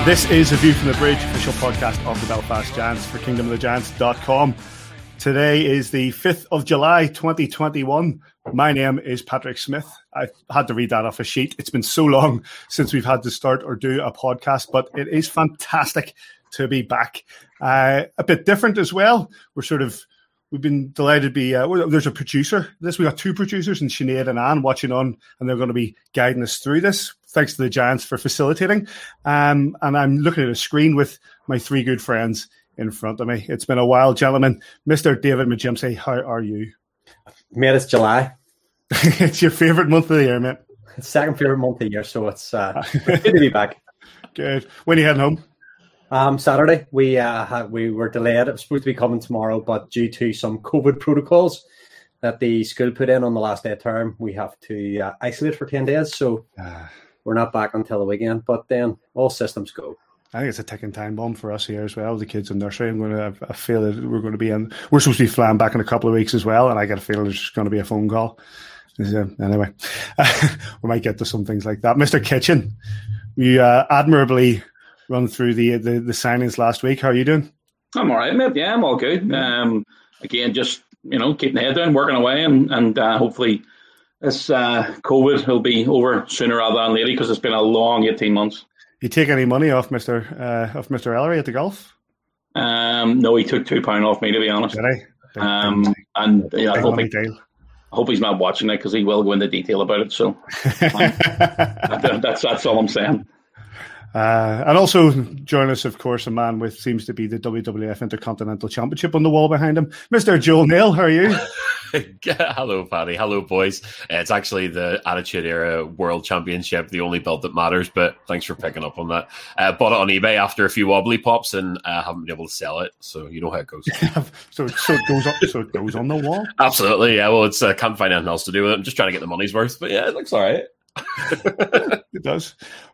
This is A View from the Bridge, official podcast of the Belfast Giants for kingdomofthegiants.com. Today is the 5th of July, 2021. My name is Patrick Smith. I had to read that off a sheet. It's been so long since we've had to start or do a podcast, but it is fantastic to be back. A bit different as well. We've been delighted to be, there's a producer. We got two producers, and Sinead and Anne watching on, and they're going to be guiding us through this. Thanks to the Giants for facilitating. And I'm looking at a screen with my three good friends in front of me. It's been a while, gentlemen. Mr. David Majimsey, how are you? Mate, it's July. It's your favourite month of the year, mate. It's second favourite month of the year, so it's good to be back. Good. When are you heading home? Saturday. We were delayed. It was supposed to be coming tomorrow, but due to some COVID protocols that the school put in on the last day of term, we have to isolate for 10 days. So we're not back until the weekend, but then all systems go. I think it's a ticking time bomb for us here as well. The kids in nursery, I feel that we're going to be in. We're supposed to be flying back in a couple of weeks as well, and I get a feeling there's just going to be a phone call. Anyway, we might get to some things like that. Mr. Kitchen, you admirably run through the signings last week. How are you doing? I'm all right, mate. Yeah, I'm all good. Again, just keeping the head down, working away, and hopefully this COVID will be over sooner rather than later, because it's been a long 18 months. You take any money off Mr. Ellery at the golf? No, he took £2 off me, to be honest. Did he? I hope he's not watching it, because he will go into detail about it. So that's all I'm saying. And also join us, of course, a man with seems to be the WWF Intercontinental Championship on the wall behind him, Mr. Joel Neal. How are you? Hello, Paddy. Hello, boys. It's actually the Attitude Era World Championship, the only belt that matters, but thanks for picking up on that. Bought it on eBay after a few wobbly pops, and haven't been able to sell it, so you know how it goes. so it goes on the wall? Absolutely, yeah. Well, I can't find anything else to do with it. I'm just trying to get the money's worth, but yeah, it looks all right. It does.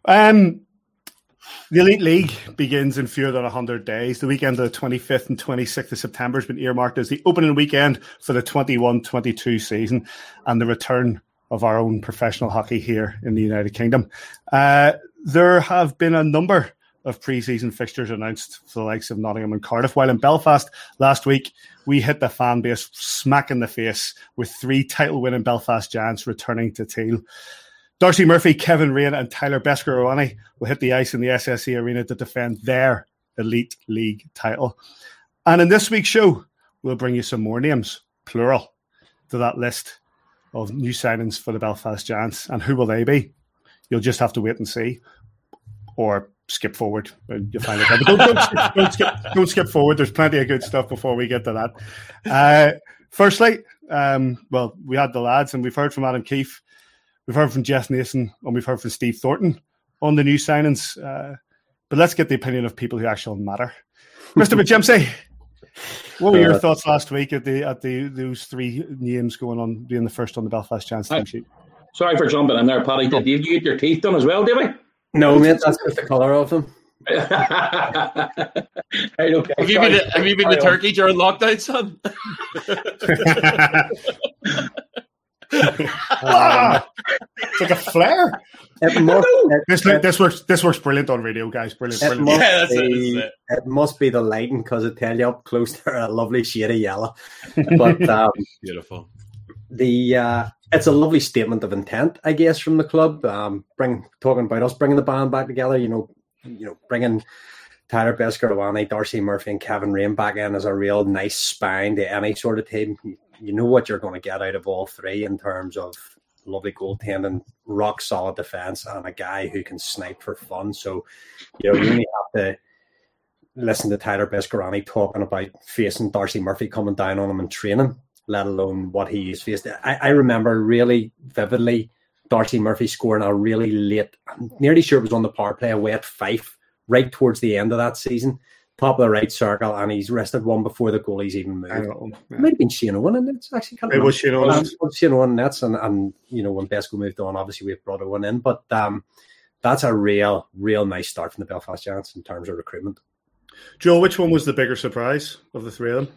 The Elite League begins in fewer than 100 days. The weekend of the 25th and 26th of September has been earmarked as the opening weekend for the 21-22 season and the return of our own professional hockey here in the United Kingdom. There have been a number of pre-season fixtures announced for the likes of Nottingham and Cardiff, while in Belfast last week, we hit the fan base smack in the face with 3 title-winning Belfast Giants returning to Teal. Darcy Murphy, Kevin Rain and Tyler Beskorowany will hit the ice in the SSE Arena to defend their Elite League title. And in this week's show, we'll bring you some more names, plural, to that list of new signings for the Belfast Giants. And who will they be? You'll just have to wait and see. Or skip forward and you'll find it out. But don't skip forward. There's plenty of good stuff before we get to that. Firstly, we had the lads, and we've heard from Adam Keefe. We've heard from Jess Nason, and we've heard from Steve Thornton on the new signings. But let's get the opinion of people who actually matter. Mr. Majimsey, what were your thoughts last week at those 3 names going on, being the first on the Belfast Giants team sheet? Sorry for jumping in there, Paddy. Did you get your teeth done as well, did we? No, mate, that's just the colour of them. Right, okay. Have you been to Turkey during lockdown, son? It's like a flare. This works brilliant on radio, guys. Brilliant. It must be the lighting, because it tell you up close they're a lovely shade of yellow. But beautiful. It's a lovely statement of intent, I guess, from the club. Talking about us bringing the band back together. Bringing Tyler Beskorowany, Darcy Murphy, and Kevin Rain back in as a real nice spine to any sort of team. You know what you're going to get out of all 3 in terms of lovely goaltending, rock solid defense, and a guy who can snipe for fun. So, you only have to listen to Tyler Beskorowany talking about facing Darcy Murphy coming down on him in training, let alone what he's faced. I remember really vividly Darcy Murphy scoring a really late, I'm nearly sure it was on the power play, away at Fife, right towards the end of that season. Top of the right circle, and he's rested one before the goalies even moved. It might have been Shane Owen, and it's actually kind of. It was Shane Owen. Shane Owen nets, and when Besko moved on, obviously we've brought Owen in, but that's a real nice start from the Belfast Giants in terms of recruitment. Joel, which one was the bigger surprise of the 3 of them?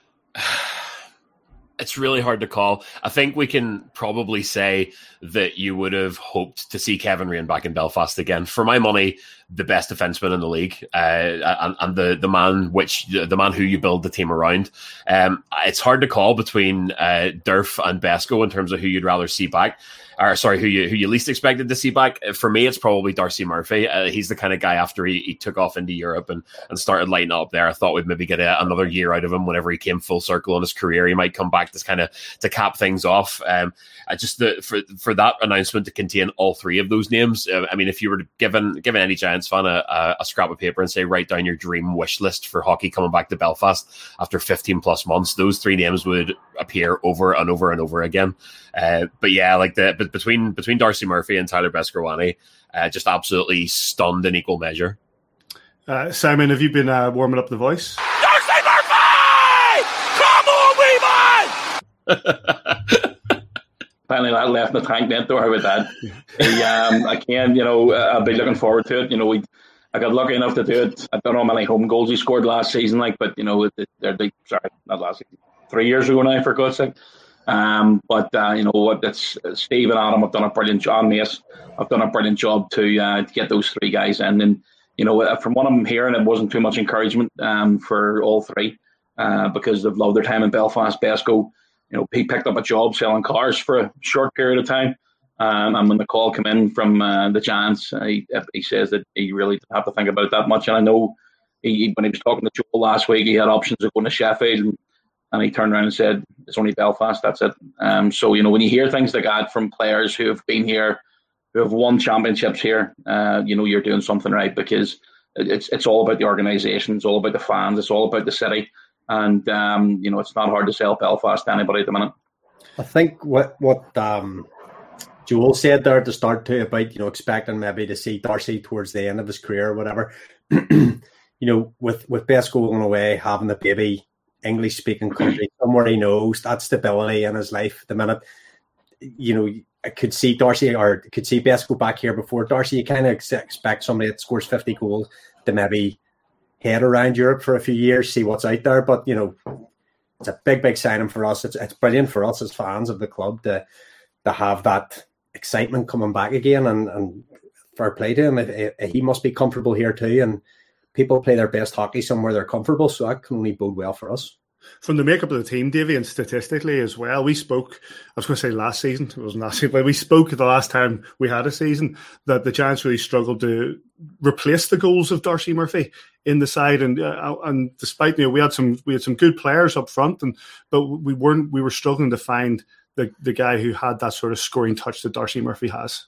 It's really hard to call. I think we can probably say that you would have hoped to see Kevin Rain back in Belfast again. For my money, the best defenseman in the league, and the man who you build the team around. It's hard to call between Durf and Besko in terms of who you'd rather see back. Or sorry, who you least expected to see back. For me, it's probably Darcy Murphy. He's the kind of guy after he took off into Europe and started lighting up there. I thought we'd maybe get another year out of him whenever he came full circle in his career. He might come back to cap things off. For that announcement to contain all three of those names, I mean, if you were given any Giants fan a scrap of paper and say, write down your dream wish list for hockey coming back to Belfast after 15 plus months, those three names would appear over and over and over again. But yeah, but between Darcy Murphy and Tyler Beskorowany, just absolutely stunned in equal measure. Simon, have you been warming up the voice? Darcy Murphy! Come on, Weeman! Finally, that left the tank net door with that. Again, I'll be looking forward to it. I got lucky enough to do it. I don't know how many home goals he scored last season, but not last season, 3 years ago now, for God's sake. It's Steve and Adam have done a brilliant job. Mace have done a brilliant job to get those three guys in. And from what I'm hearing, it wasn't too much encouragement for all three because they've loved their time in Belfast. Besko, he picked up a job selling cars for a short period of time. And when the call came in from the Giants, he says that he really didn't have to think about that much. And I know when he was talking to Joel last week, he had options of going to Sheffield. And he turned around and said, it's only Belfast, that's it. So, when you hear things like that from players who have been here, who have won championships here, you're doing something right, because it's all about the organisation, it's all about the fans, it's all about the city. And, it's not hard to sell Belfast to anybody at the minute. I think what Joel said there at the start too about, expecting maybe to see Darcy towards the end of his career or whatever, with Besko going away, having the baby, English-speaking country, somewhere he knows, that stability in his life at the minute. I could see Darcy or could see Besko back here before Darcy. You kind of expect somebody that scores 50 goals to maybe head around Europe for a few years, see what's out there. But, it's a big signing for us. It's brilliant for us as fans of the club to have that excitement coming back again, and fair play to him. He must be comfortable here too, and people play their best hockey somewhere they're comfortable, so that can only bode well for us. From the makeup of the team, Davey, and statistically as well, we spoke, I was going to say last season, it wasn't last season, but we spoke the last time we had a season that the Giants really struggled to replace the goals of Darcy Murphy in the side, and despite we had some good players up front, but we were struggling to find the guy who had that sort of scoring touch that Darcy Murphy has.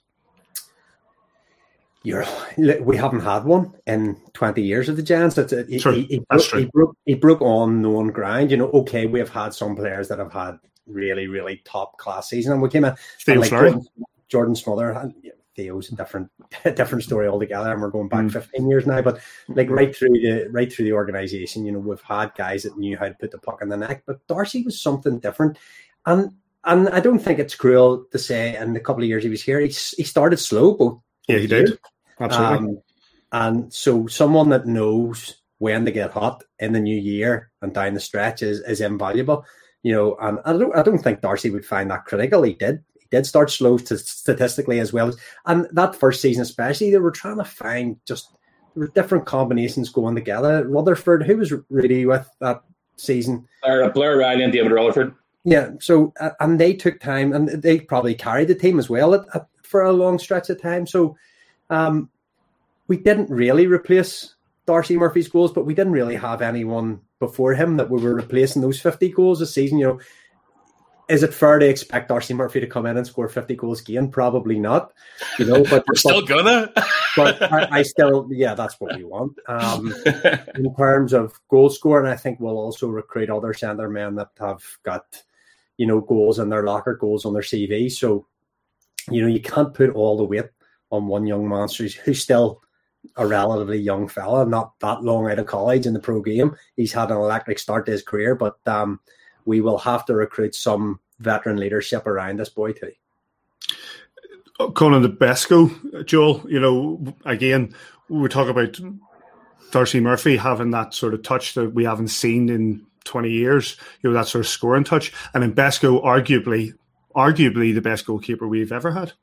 We haven't had one in 20 years of the Giants. He broke on known ground. Okay, we have had some players that have had really, really top class season, and we came in Jordan Smother. And Theo's a different story altogether, and we're going back 15 years now. But right through the organisation, we've had guys that knew how to put the puck in the net. But Darcy was something different, and I don't think it's cruel to say in the couple of years he was here, he started slow, both. Yeah, he did. Absolutely. And so someone that knows when to get hot in the new year and down the stretch is invaluable. And I don't think Darcy would find that critical. He did start slow statistically as well. And that first season especially, they were trying to find there were different combinations going together. Rutherford, who was really with that season? Blair Riley and David Rutherford. Yeah, so, and they took time, and they probably carried the team as well for a long stretch of time. So, we didn't really replace Darcy Murphy's goals, but we didn't really have anyone before him that we were replacing those 50 goals this season. Is it fair to expect Darcy Murphy to come in and score 50 goals again? Probably not. But we're still gonna. But I still, that's what we want. In terms of goal scoring, I think we'll also recruit other centre men that have got, goals in their locker, goals on their CV. So, you can't put all the weight on one young monster who's still a relatively young fella, not that long out of college in the pro game. He's had an electric start to his career, but we will have to recruit some veteran leadership around this boy too. Calling the Besko, Joel, again, we talk about Darcy Murphy having that sort of touch that we haven't seen in 20 years, that sort of scoring touch. And in Besko, arguably the best goalkeeper we've ever had.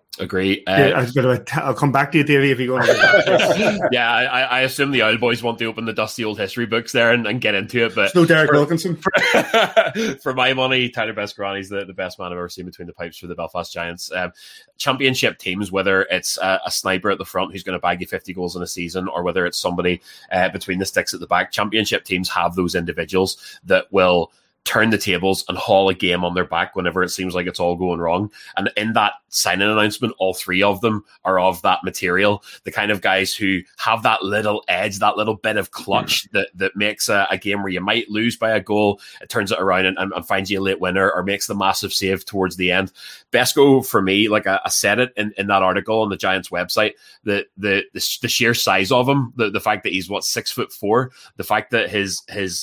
Agree. I'll come back to you, Davey, if you go on. Yeah, I assume the Owl Boys want to open the dusty old history books there and get into it. But it's no Derek Wilkinson. For my money, Tyler Beskorany's the best man I've ever seen between the pipes for the Belfast Giants. Championship teams, whether it's a sniper at the front who's going to bag you 50 goals in a season, or whether it's somebody between the sticks at the back, championship teams have those individuals that will turn the tables and haul a game on their back whenever it seems like it's all going wrong. And in that signing announcement, all three of them are of that material. The kind of guys who have that little edge, that little bit of clutch that makes a game where you might lose by a goal, it turns it around and finds you a late winner, or makes the massive save towards the end. Besko, for me, like I said it in that article on the Giants website, the sheer size of him, the fact that he's 6'4", the fact that his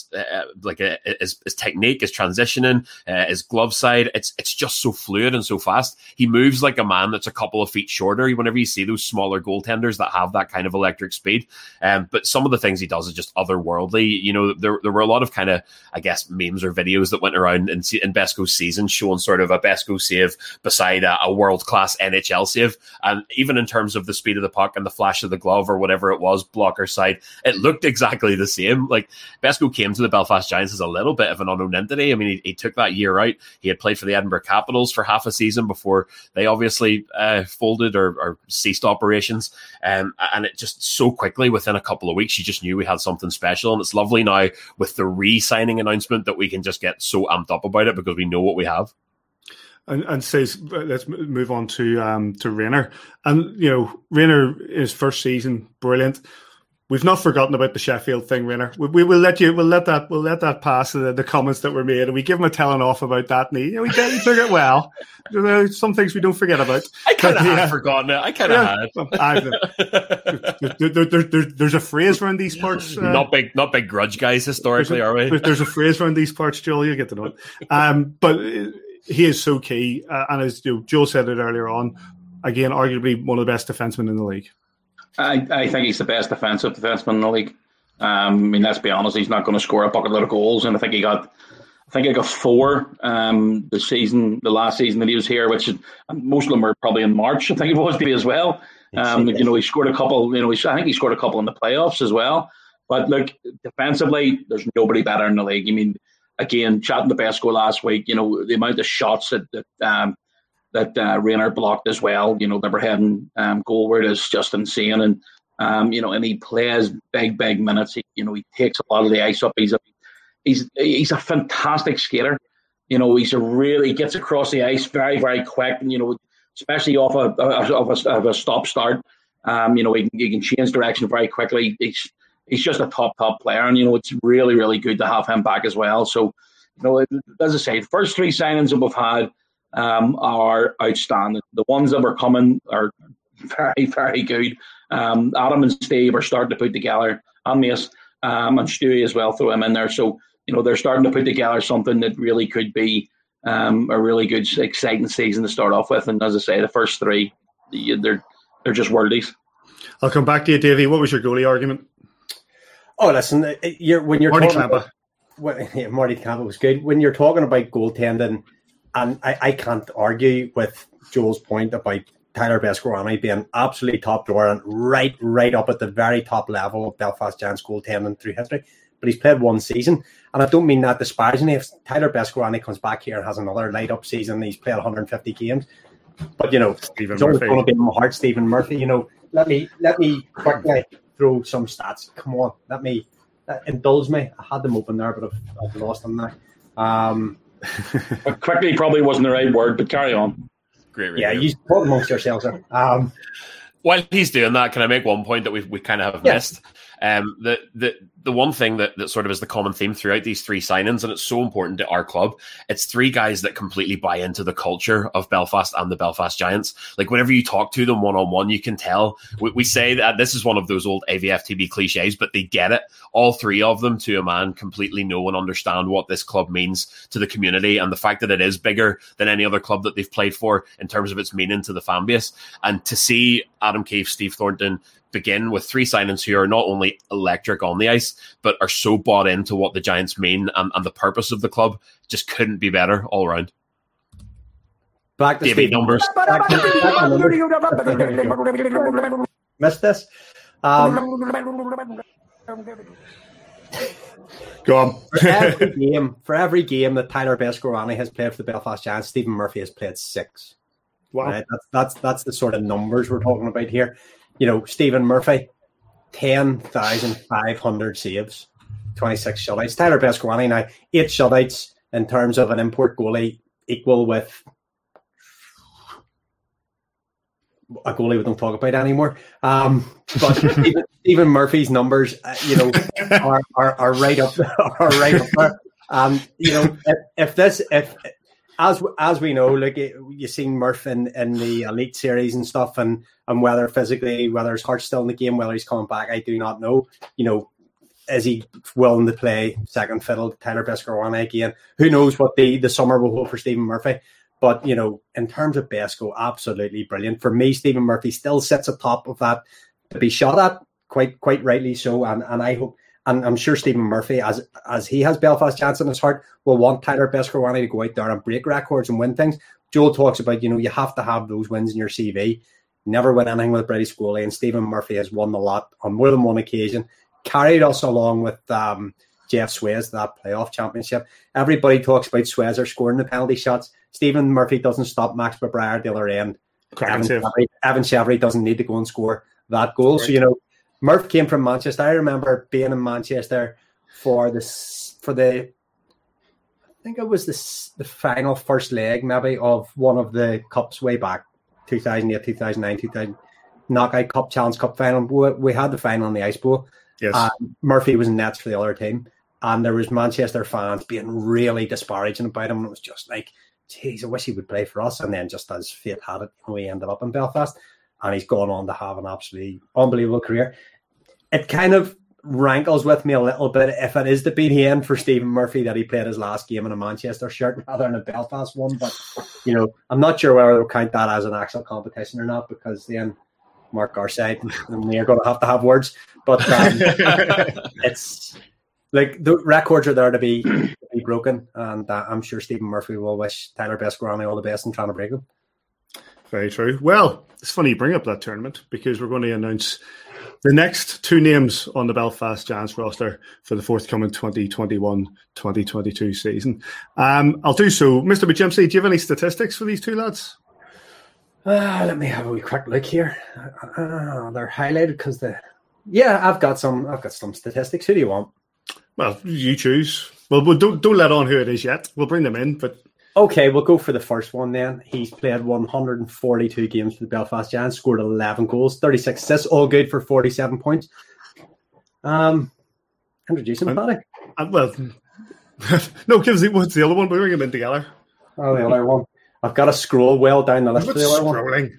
technique, his transitioning, his glove side, it's just so fluid and so fast. He moves like a man that's a couple of feet shorter whenever you see those smaller goaltenders that have that kind of electric speed. But some of the things he does is just otherworldly. You know, there were a lot of kind of, I guess, memes or videos that went around in Besko's season showing sort of a Besko save beside a world-class NHL save. And even in terms of the speed of the puck and the flash of the glove or whatever it was, blocker side, it looked exactly the same. Like, Besko came to the Belfast Giants as a little bit of an unknown entity. I mean, he took that year out. He had played for the Edinburgh Capitals for half a season before they obviously folded or ceased operations. And it just so quickly, within a couple of weeks, you just knew we had something special. And it's lovely now with the re-signing announcement that we can just get so amped up about it because we know what we have. And says, let's move on to Rayner. And, you know, Rayner, his first season, brilliant. We've not forgotten about the Sheffield thing, Rayner. We'll let that pass the comments that were made, and we give him a telling off about that. And he took it well. Some things we don't forget about. I kind of had forgotten it. I kind of had. There's a phrase around these parts. Not big grudge guys historically, are we? There's a phrase around these parts, Joel. You get to know it. But he is so key, and as Joe said it earlier on, again, arguably one of the best defensemen in the league. I think he's the best defensive defenseman in the league. I mean, let's be honest, he's not going to score a bucket load of goals, and I think he got 4 the last season that he was here, which most of them were probably in March. I think it was as well. He scored a couple. I think he scored a couple in the playoffs as well. But look, defensively, there's nobody better in the league. I mean, again, chatting to Besko last week, the amount of shots that Rayner blocked as well, never heading goalward is just insane. And, and he plays big minutes. He takes a lot of the ice up. He's a fantastic skater. He gets across the ice very, very quick. And, especially off of a stop start. He can change direction very quickly. He's just a top player. And, it's really, really good to have him back as well. So, as I say, the first 3 signings that we've had, are outstanding. The ones that were coming are very, very good. Adam and Steve are starting to put together, and Mace, and Stewie as well, throw him in there. So, they're starting to put together something that really could be a really good, exciting season to start off with. And as I say, the first 3, they're just worldies. I'll come back to you, Davey. What was your goalie argument? Oh, listen, when you're Marty talking Klappa. About, Marty Klappa was good. When you're talking about goaltending, and I can't argue with Joel's point about Tyler Beskorany being absolutely top drawer and right up at the very top level of Belfast Giants goaltending through history. But he's played 1 season, and I don't mean that disparagingly. If Tyler Beskorany comes back here and has another light up season, he's played 150 games. But Stephen it's always Murphy. going to be in my heart, Stephen Murphy. Let me quickly throw some stats. Come on, indulge me. I had them open there, but I've lost them now. Quickly probably wasn't the right word, but carry on. Great review. Yeah, you talk amongst yourselves. While he's doing that, can I make one point that we kind of have missed? The one thing that sort of is the common theme throughout these 3 signings, and it's so important to our club, it's 3 guys that completely buy into the culture of Belfast and the Belfast Giants. Like, whenever you talk to them one-on-one, you can tell. We say that this is one of those old AVFTB cliches, but they get it. All 3 of them, to a man, completely know and understand what this club means to the community, and the fact that it is bigger than any other club that they've played for in terms of its meaning to the fan base. And to see Adam Keefe, Steve Thornton begin with 3 signings who are not only electric on the ice, but are so bought into what the Giants mean and the purpose of the club, just couldn't be better all around. Back to Davey Steve. numbers. Missed this. Go on. For every game that Tyler Beskorowany has played for the Belfast Giants, Stephen Murphy has played 6. Wow. Right? That's the sort of numbers we're talking about here. You know, Stephen Murphy, 10,500 saves, 26 shutouts. Tyler Beskorowany now 8 shutouts in terms of an import goalie, equal with a goalie we don't talk about anymore. But Stephen Murphy's numbers, are right up there. You know, if as we know, like you've seen Murph in the Elite Series and stuff, and whether physically, whether his heart's still in the game, whether he's coming back, I do not know. You know, is he willing to play second fiddle to Tyler Beskorowany again? Who knows what the summer will hold for Stephen Murphy? But, you know, in terms of Besko, absolutely brilliant. For me, Stephen Murphy still sits atop of that to be shot at, quite rightly so. And I hope, and I'm sure Stephen Murphy, as he has Belfast Giants in his heart, will want Tyler Beskorowany to go out there and break records and win things. Joel talks about, you know, you have to have those wins in your CV. Never win anything with a British goalie, and Stephen Murphy has won a lot on more than one occasion. Carried us along with Jeff Swayze, that playoff championship. Everybody talks about Swayze scoring the penalty shots. Stephen Murphy doesn't stop Max Breyer at the other end. Evan Chevry doesn't need to go and score that goal. Right. So, you know, Murph came from Manchester. I remember being in Manchester for the I think it was the final first leg maybe of one of the cups way back, 2008, 2009, 2000 knockout cup, Challenge Cup final. We had the final in the Ice Bowl. Yes. Murphy was in nets for the other team, and there was Manchester fans being really disparaging about him. And it was just like, geez, I wish he would play for us. And then just as fate had it, he ended up in Belfast, and he's gone on to have an absolutely unbelievable career. It kind of rankles with me a little bit if it is the BDN for Stephen Murphy that he played his last game in a Manchester shirt rather than a Belfast one. But, you know, I'm not sure whether they'll count that as an actual competition or not, because then Mark Garside and we are going to have words. But it's like the records are there to be broken, and I'm sure Stephen Murphy will wish Tyler Beskorowany all the best in trying to break them. Very true. Well, it's funny you bring up that tournament, because we're going to announce the next 2 names on the Belfast Giants roster for the forthcoming 2021-2022 season. I'll do so. Mr. McGimsey, do you have any statistics for these 2 lads? Let me have a wee quick look here. They're highlighted because I've got some statistics. Who do you want? Well, you choose. Well, don't let on who it is yet. We'll bring them in, but okay, we'll go for the first one then. He's played 142 games for the Belfast Giants, scored 11 goals, 36 assists, all good for 47 points. Introduce him, Paddy. Well, no, give us what's the other one? We'll bring him in together. Oh, the other one. I've got to scroll well down the list for the other one.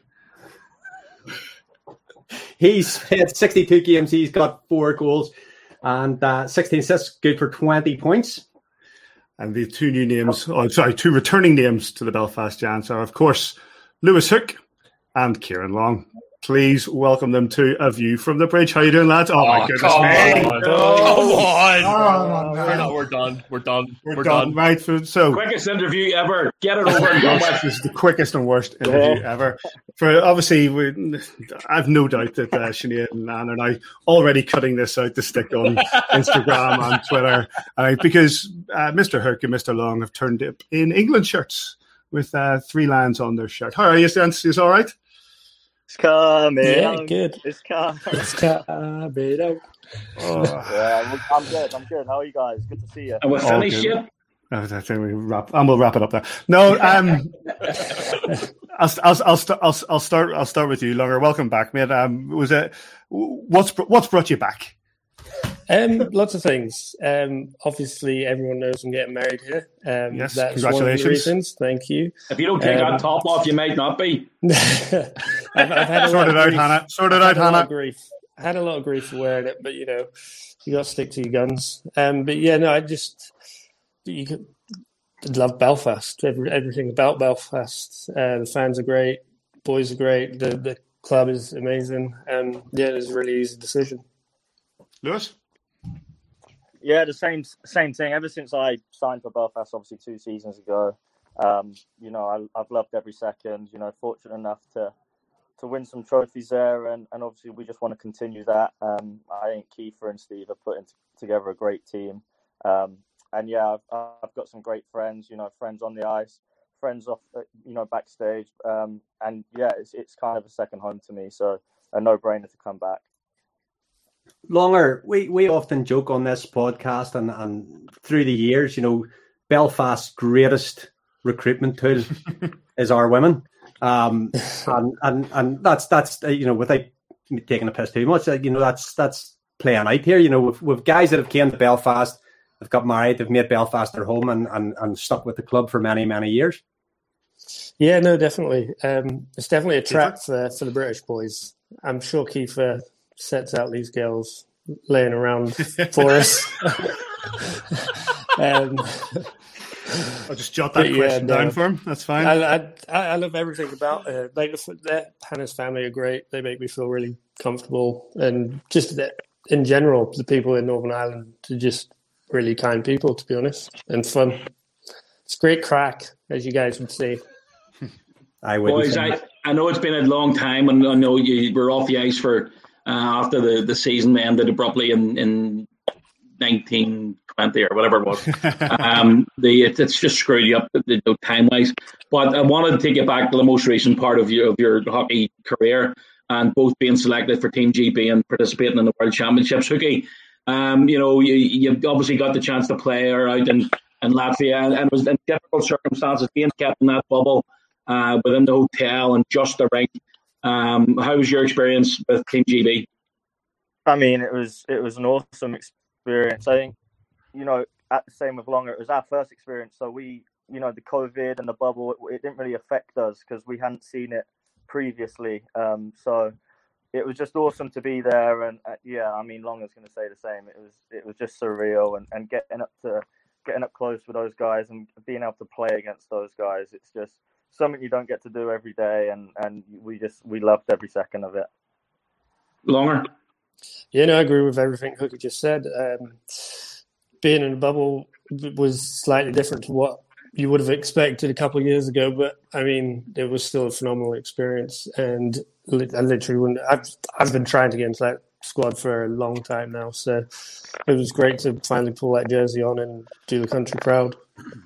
He's played 62 games. He's got 4 goals and 16 assists, good for 20 points. And the 2 new names, 2 returning names to the Belfast Giants are, of course, Lewis Hook and Kieran Long. Please welcome them to A View from the Bridge. How you doing, lads? Oh my goodness me. Come on. We're done. We're done. Right. So quickest interview ever. Get it over and done with. This is the quickest and worst interview ever. For obviously, I've no doubt that Sinead and Anne are now already cutting this out to stick on Instagram and Twitter, because Mr. Hook and Mr. Long have turned up in England shirts with 3 lions on their shirt. How are you, gents? Is all right? It's coming. Yeah, good. It's coming. It's coming. Yeah, I'm good. How are you guys? Good to see you. And we're finished yet? I think we'll wrap it up there. No, I'll start with you, Longer. Welcome back, mate. What's brought you back? Lots of things. Obviously, everyone knows I'm getting married here. Yes, that's congratulations. One of the reasons. Thank you. If you don't take that top off, you might not be. I've had Sort it out, Hannah. Sort it out, Hannah. I had a lot of grief for wearing it, but you know, you got to stick to your guns. But yeah, no, you love Belfast. Everything about Belfast. The fans are great. Boys are great. The club is amazing. Yeah, it was a really easy decision. Lewis? Yeah, the same thing. Ever since I signed for Belfast, obviously 2 seasons ago, I've loved every second. Fortunate enough to win some trophies there, and obviously we just want to continue that. I think Kiefer and Steve are putting together a great team, and yeah, I've got some great friends. Friends on the ice, friends off, backstage, and yeah, it's kind of a second home to me. So a no-brainer to come back. Longer, we often joke on this podcast and through the years, Belfast's greatest recruitment tool is our women. And that's without taking a piss too much, that's playing out here. With guys that have came to Belfast, they've got married, they've made Belfast their home and stuck with the club for many, many years. Yeah, no, definitely. It's definitely a trap for the British boys. I'm sure Kiefer sets out these girls laying around for us. I'll just jot that question down for him. That's fine. I love everything about it. Hannah's family are great. They make me feel really comfortable. And just in general, the people in Northern Ireland are just really kind people, to be honest, and fun. It's great crack, as you guys would say. Boys, I know it's been a long time, and I know you were off the ice for after the season ended abruptly in 1920 or whatever it was. It's just screwed you up time wise. But I wanted to take you back to the most recent part of your hockey career, and both being selected for Team GB and participating in the World Championships. Hookie, you obviously got the chance to play out in Latvia, and it was in difficult circumstances, being kept in that bubble within the hotel and just the rink. How was your experience with Team GB? I mean, it was an awesome experience. I think, at the same with Longer, it was our first experience. So we, the COVID and the bubble, it didn't really affect us because we hadn't seen it previously. So it was just awesome to be there. And Longer's going to say the same. It was just surreal, and getting up close with those guys and being able to play against those guys. It's just something you don't get to do every day, and we loved every second of it. Longer? Yeah, no, I agree with everything Hookie just said. Being in a bubble was slightly different to what you would have expected a couple of years ago, but I mean, it was still a phenomenal experience, and I literally wouldn't. I've been trying to get into that squad for a long time now, so it was great to finally pull that jersey on and do the country proud.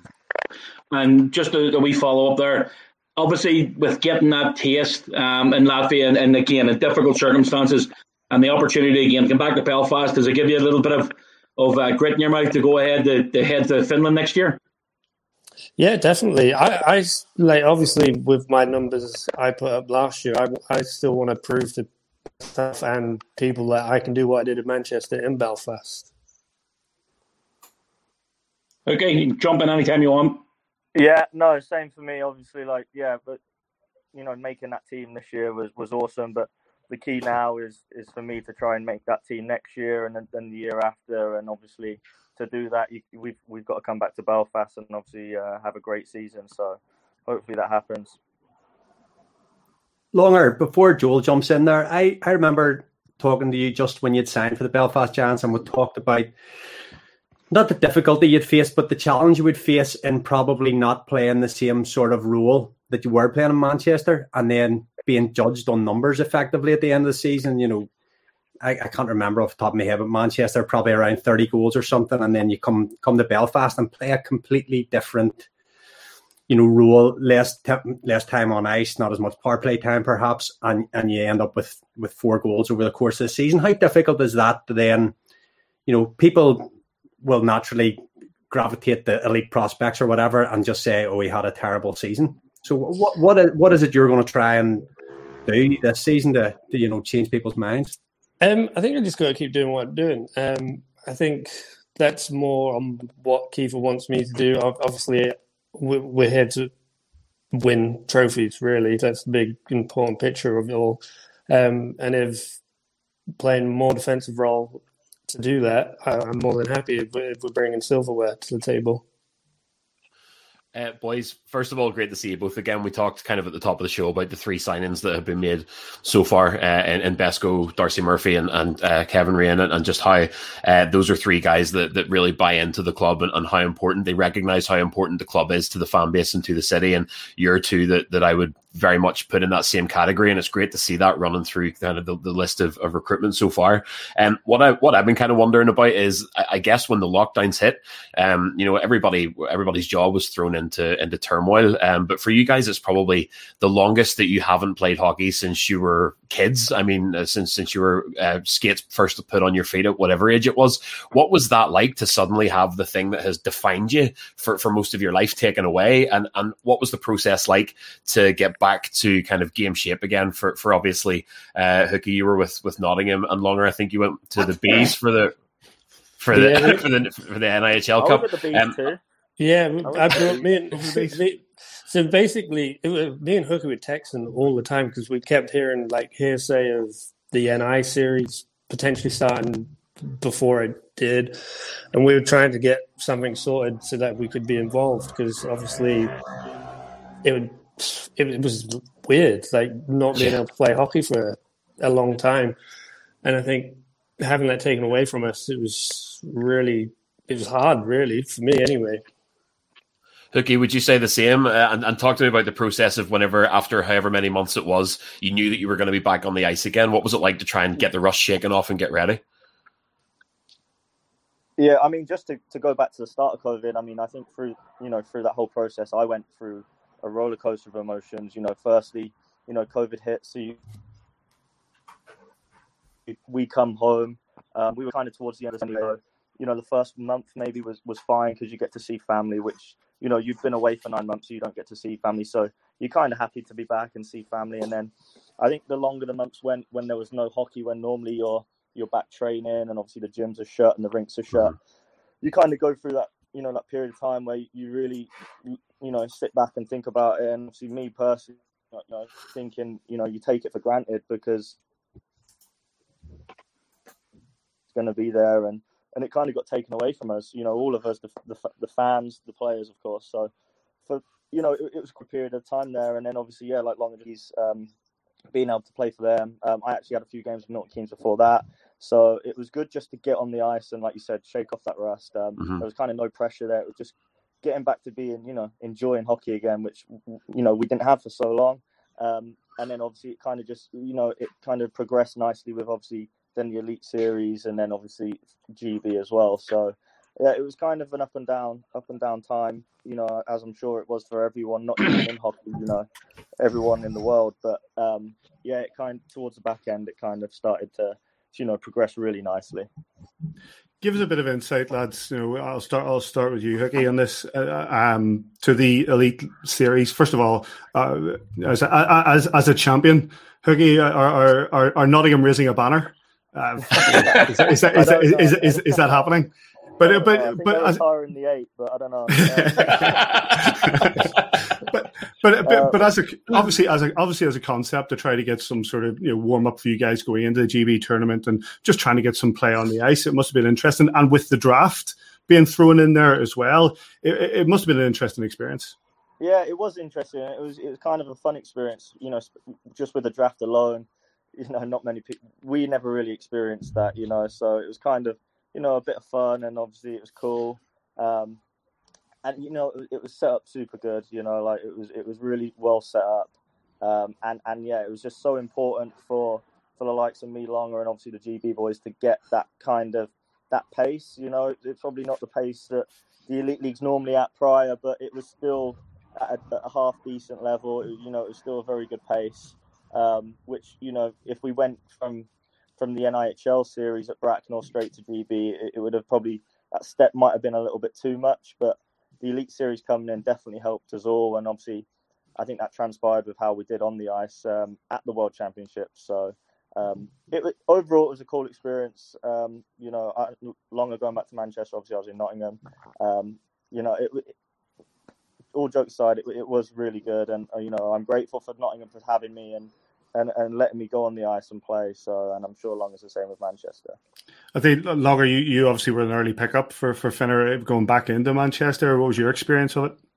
And just a wee follow up there. Obviously, with getting that taste in Latvia and again in difficult circumstances, and the opportunity again to come back to Belfast, does it give you a little bit of grit in your mouth to go ahead to head to Finland next year? Yeah, definitely. I like, obviously with my numbers I put up last year, I still want to prove to staff and people that I can do what I did in Manchester in Belfast. Okay, you can jump in anytime you want. Yeah, no, same for me. Obviously, but making that team this year was awesome. But the key now is for me to try and make that team next year and then the year after. And obviously, to do that, we've got to come back to Belfast and obviously have a great season. So hopefully that happens. Longer, before Joel jumps in there, I remember talking to you just when you'd signed for the Belfast Giants, and we talked about not the difficulty you'd face, but the challenge you would face in probably not playing the same sort of role that you were playing in Manchester, and then being judged on numbers effectively at the end of the season. I can't remember off the top of my head, but Manchester probably around 30 goals or something, and then you come to Belfast and play a completely different, role, less time on ice, not as much power play time perhaps, and you end up with 4 goals over the course of the season. How difficult is that to then, people will naturally gravitate to elite prospects or whatever and just say, oh, he had a terrible season. So what is it you're going to try and do this season to change people's minds? I think I just got to keep doing what I'm doing. I think that's more on what Kiefer wants me to do. Obviously, we're here to win trophies, really. That's the big, important picture of it all. And if playing a more defensive role to do that, I'm more than happy if we're bringing silverware to the table. Boys, first of all, great to see you both again. We talked kind of at the top of the show about the 3 signings that have been made so far in Besco, Darcy Murphy and Kevin Raine, and just how those are 3 guys that really buy into the club and how important they recognise how important the club is to the fan base and to the city. And you're 2 that I would very much put in that same category, and it's great to see that running through kind of the list of recruitment so far. What I've been kind of wondering about is, I guess when the lockdowns hit, everybody's job was thrown into turmoil. But for you guys, it's probably the longest that you haven't played hockey since you were kids. I mean, since you were skates first to put on your feet at whatever age it was. What was that like to suddenly have the thing that has defined you for most of your life taken away? And what was the process like to get back to kind of game shape again for obviously Hookie, you were with Nottingham, and Longer, I think you went to the Bees for the NIHL Cup. With the Bees too. Yeah, I brought so basically me and Hooker were texting all the time because we kept hearing like hearsay of the NI series potentially starting before it did, and we were trying to get something sorted so that we could be involved, because obviously it was weird, like not being able to play hockey for a long time. And I think having that taken away from us, it was hard, really, for me anyway. Hookie, would you say the same? And talk to me about the process of whenever, after however many months it was, you knew that you were going to be back on the ice again. What was it like to try and get the rust shaken off and get ready? Yeah, I mean, just to go back to the start of COVID, I mean, I think through that whole process, I went through a roller coaster of emotions. Firstly, COVID hit, so we come home. We were kind of towards the end of the the first month maybe was fine because you get to see family, which, you've been away for 9 months, so you don't get to see family. So you're kind of happy to be back and see family. And then I think the longer the months went, when there was no hockey, when normally you're back training and obviously the gyms are shut and the rinks are shut, you kind of go through that, that period of time where you really, sit back and think about it. And obviously me personally, thinking, you take it for granted because it's going to be there, and it kind of got taken away from us, all of us, the fans, the players, of course. So for, it was a period of time there. And then obviously, like Longer's being able to play for them. I actually had a few games with Milton Keynes before that. So it was good just to get on the ice and, like you said, shake off that rust. There was kind of no pressure there. It was just getting back to being, enjoying hockey again, which, we didn't have for so long. And then obviously it kind of just, it kind of progressed nicely with obviously then the Elite Series and then obviously GB as well. So yeah, it was kind of an up and down time, as I'm sure it was for everyone, not even in hockey, everyone in the world. But it kind of towards the back end, it kind of started to, progress really nicely. Give us a bit of insight, lads. I'll start with you, Hookie, on this. To the Elite Series. First of all, as a champion, Hookie, are Nottingham raising a banner? Is that happening? But as in the 8, but I don't know. but obviously as a concept to try to get some sort of warm up for you guys going into the GB tournament and just trying to get some play on the ice, it must have been interesting. And with the draft being thrown in there as well, it must have been an interesting experience. Yeah, it was interesting. It was kind of a fun experience. Just with the draft alone, not many people. We never really experienced that. So it was kind of a bit of fun, and obviously it was cool. And it was set up super good. Like it was really well set up. And yeah, it was just so important for the likes of me, Longer, and obviously the GB boys to get that kind of that pace. It's probably not the pace that the Elite League's normally at prior, but it was still at a half decent level. It was still a very good pace. Which if we went from the NIHL series at Bracknell straight to GB, it would have probably, that step might have been a little bit too much, but the Elite Series coming in definitely helped us all, and obviously I think that transpired with how we did on the ice at the World Championships. So overall it was a cool experience. Longer going back to Manchester, obviously I was in Nottingham. All jokes aside, it was really good, and I'm grateful for Nottingham for having me and letting me go on the ice and play. So, and I'm sure Longer's the same with Manchester. I think Longer, you obviously were an early pickup for Finner going back into Manchester. What was your experience of it?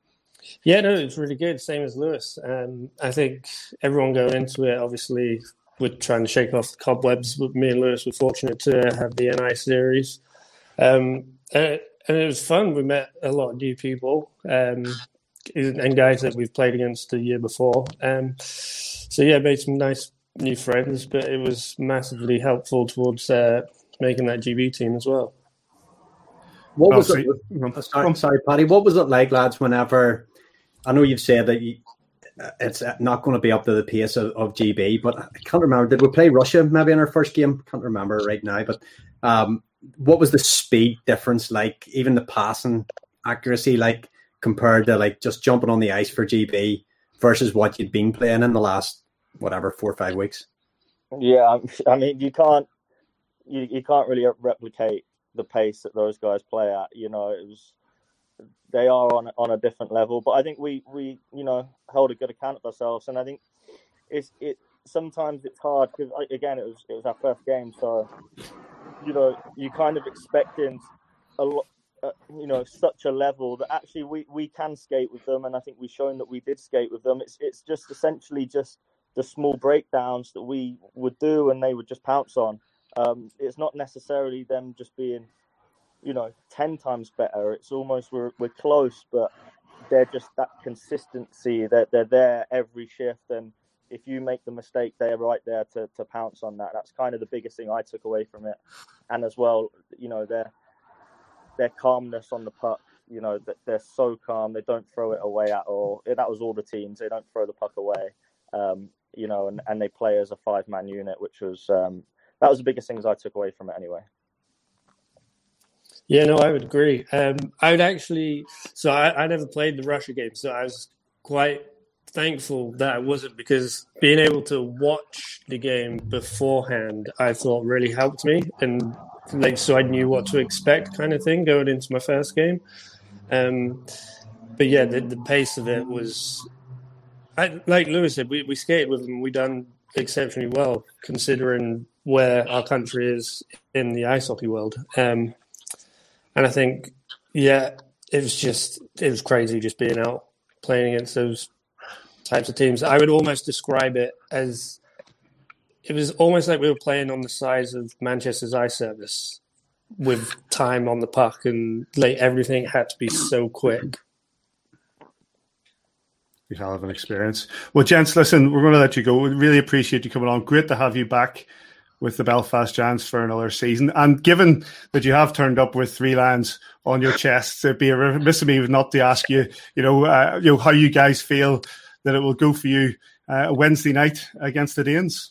Yeah, no, it's really good. Same as Lewis. I think everyone going into it, obviously, we're trying to shake off the cobwebs. Me and Lewis were fortunate to have the NI series. And it was fun. We met a lot of new people and guys that we've played against the year before. So, yeah, made some nice new friends, but it was massively helpful towards making that GB team as well. What was it? Sorry, Paddy. What was it like, lads, whenever... I know you've said that it's not going to be up to the pace of GB, but I can't remember. Did we play Russia maybe in our first game? Can't remember right now. But what was the speed difference like, even the passing accuracy, like compared to like just jumping on the ice for GB versus what you'd been playing in the last, 4 or 5 weeks? Yeah, I mean, you can't really replicate the pace that those guys play at. They are on a different level, but I think we held a good account of ourselves, and I think sometimes it's hard because again it was our first game, so you kind of expecting a lot, such a level that actually we can skate with them, and I think we've shown that we did skate with them. It's just essentially just the small breakdowns that we would do and they would just pounce on. It's not necessarily them just being 10 times better. It's almost we're close, but they're just that consistency that they're there every shift, and if you make the mistake, they're right there to pounce on that. That's kind of the biggest thing I took away from it. And as well, their calmness on the puck, that they're so calm, they don't throw it away at all. That was all the teams, they don't throw the puck away, and they play as a 5-man unit, which was that was the biggest things I took away from it anyway. Yeah, no, I would agree. I would actually... So I never played the Russia game, so I was quite thankful that I wasn't, because being able to watch the game beforehand, I thought really helped me. And so I knew what to expect kind of thing going into my first game. But yeah, the pace of it was... like Lewis said, we skated with them. We done exceptionally well, considering where our country is in the ice hockey world. And I think, yeah, it was crazy just being out playing against those types of teams. I would almost describe it as, it was almost like we were playing on the size of Manchester's ice service with time on the puck, and like everything had to be so quick. You have an experience. Well, gents, listen, we're going to let you go. We really appreciate you coming on. Great to have you back with the Belfast Giants for another season. And given that you have turned up with 3 lions on your chest, it'd be remiss of me not to ask you, how you guys feel that it will go for you Wednesday night against the Danes.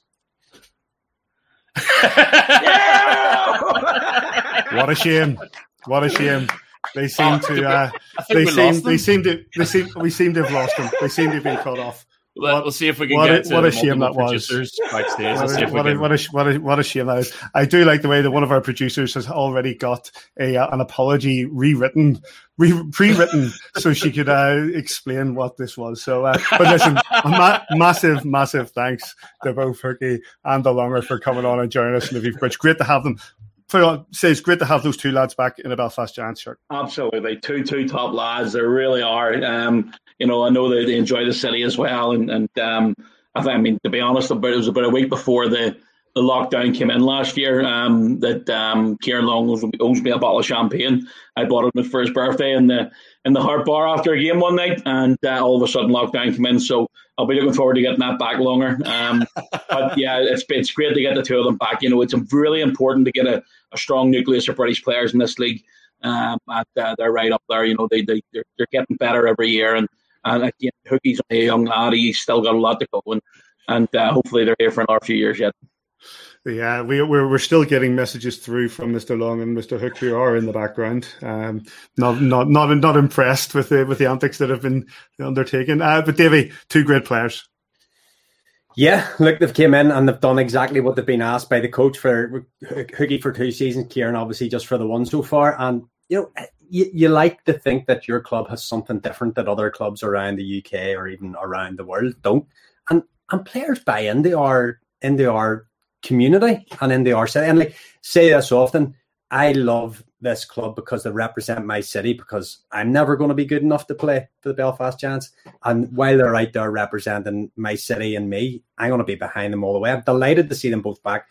What a shame! What a shame! They seem to. We seem to have lost them. They seem to have been cut off. We'll see if we can get to what a shame that was. Backstage. What a shame that is. I do like the way that one of our producers has already got an apology pre-written, so she could explain what this was. So, but listen, massive thanks to both Hookie and the Longer for coming on and joining us in the Viva Bridge. Great to have them. It's great to have those 2 lads back in a Belfast Giants shirt. Absolutely, two top lads. They really are. I know they enjoy the city as well, and I mean, to be honest, it was about a week before the lockdown came in last year that Kieran Long owes me a bottle of champagne. I bought him for his birthday in the Hart Bar after a game one night, and all of a sudden lockdown came in. So I'll be looking forward to getting that back Longer. But yeah, it's great to get the 2 of them back. It's really important to get a strong nucleus of British players in this league. They're right up there. They're getting better every year, and again, Hookie's only a young lad. He's still got a lot to go, and hopefully they're here for another few years yet. Yeah, we're still getting messages through from Mr. Long and Mr. Hook, who are in the background. Not impressed with the antics that have been undertaken. But Davey, 2 great players. Yeah, look, they've came in and they've done exactly what they've been asked by the coach for Hookie for 2 seasons, Kieran obviously just for the 1 so far. And you like to think that your club has something different that other clubs around the UK or even around the world don't. And players buy into our community and into our city. And like say this often, I love this club because they represent my city, because I'm never going to be good enough to play for the Belfast Giants. And while they're out there representing my city and me, I'm going to be behind them all the way. I'm delighted to see them both back.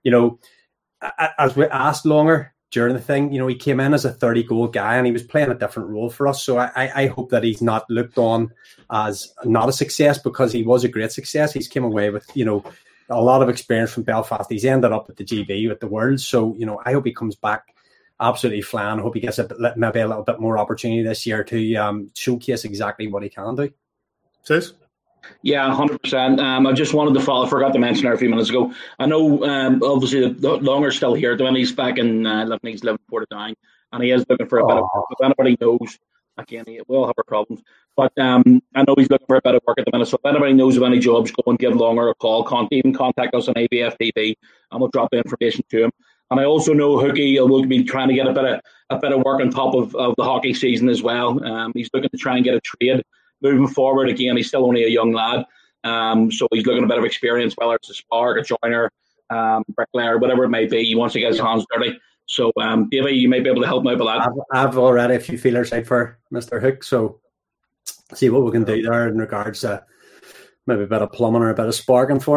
As we asked Longer during the thing, he came in as a 30-goal guy and he was playing a different role for us. So I hope that he's not looked on as not a success, because he was a great success. He's came away with, a lot of experience from Belfast. He's ended up at the GB, with the World. So, I hope he comes back absolutely flying. I hope he gets maybe a little bit more opportunity this year to showcase exactly what he can do. Says? Yeah, 100%. I just wanted to follow. I forgot to mention there a few minutes ago. I know, obviously, the Longer's still here. When he's back in he's living in Portadown, and he is looking for a bit of work. If anybody knows, again, we all have our problems, but I know he's looking for a bit of work at the minute. So if anybody knows of any jobs, go and give Longer a call. Even contact us on ABFTV, and we'll drop the information to him. And I also know Hookie will be trying to get a bit of work on top of the hockey season as well. He's looking to try and get a trade moving forward. Again, he's still only a young lad, so he's looking a bit of experience, whether it's a spark, a joiner, bricklayer, whatever it may be. He wants to get his hands dirty. So, Davey, you may be able to help me out with that. I've already a few feelers out for Mr. Hook, so see what we can do there in regards to maybe a bit of plumbing or a bit of sparking for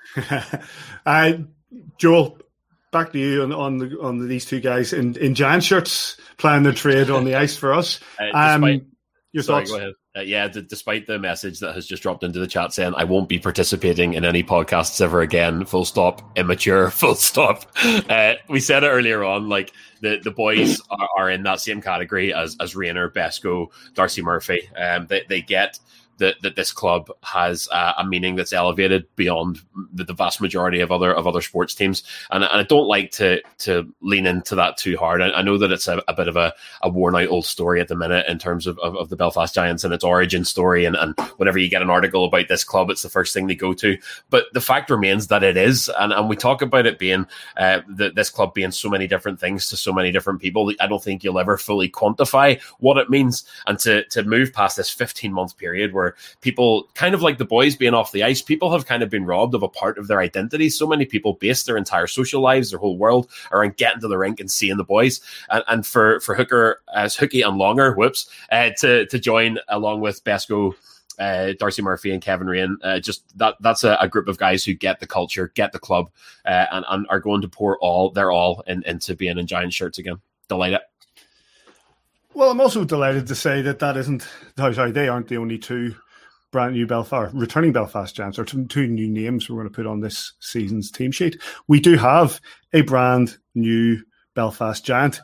him. Joel, back to you on these two guys in Giant shirts playing their trade on the ice for us. Your thoughts? Go ahead. Despite the message that has just dropped into the chat saying I won't be participating in any podcasts ever again, full stop, immature, full stop. We said it earlier on, like the boys are in that same category as Rayner, Besco, Darcy Murphy. They get that this club has a meaning that's elevated beyond the vast majority of other sports teams, and I don't like to lean into that too hard. I know that it's a bit of a worn out old story at the minute in terms of the Belfast Giants and its origin story, and whenever you get an article about this club, it's the first thing they go to. But the fact remains that it is, and we talk about it being this club being so many different things to so many different people. I don't think you'll ever fully quantify what it means, and to move past this 15-month period where people, kind of like the boys being off the ice, people have kind of been robbed of a part of their identity. So many people base their entire social lives, their whole world, around getting to the rink and seeing the boys. And for Hooker, as Hookie and Longer, to join along with Besco, Darcy Murphy and Kevin Rain, that's a group of guys who get the culture, get the club, and are going to pour their all into being in Giant shirts again. Delighted. Well, I'm also delighted to say that they aren't the only two brand new returning Belfast Giants, or two new names we're going to put on this season's team sheet. We do have a brand new Belfast Giant.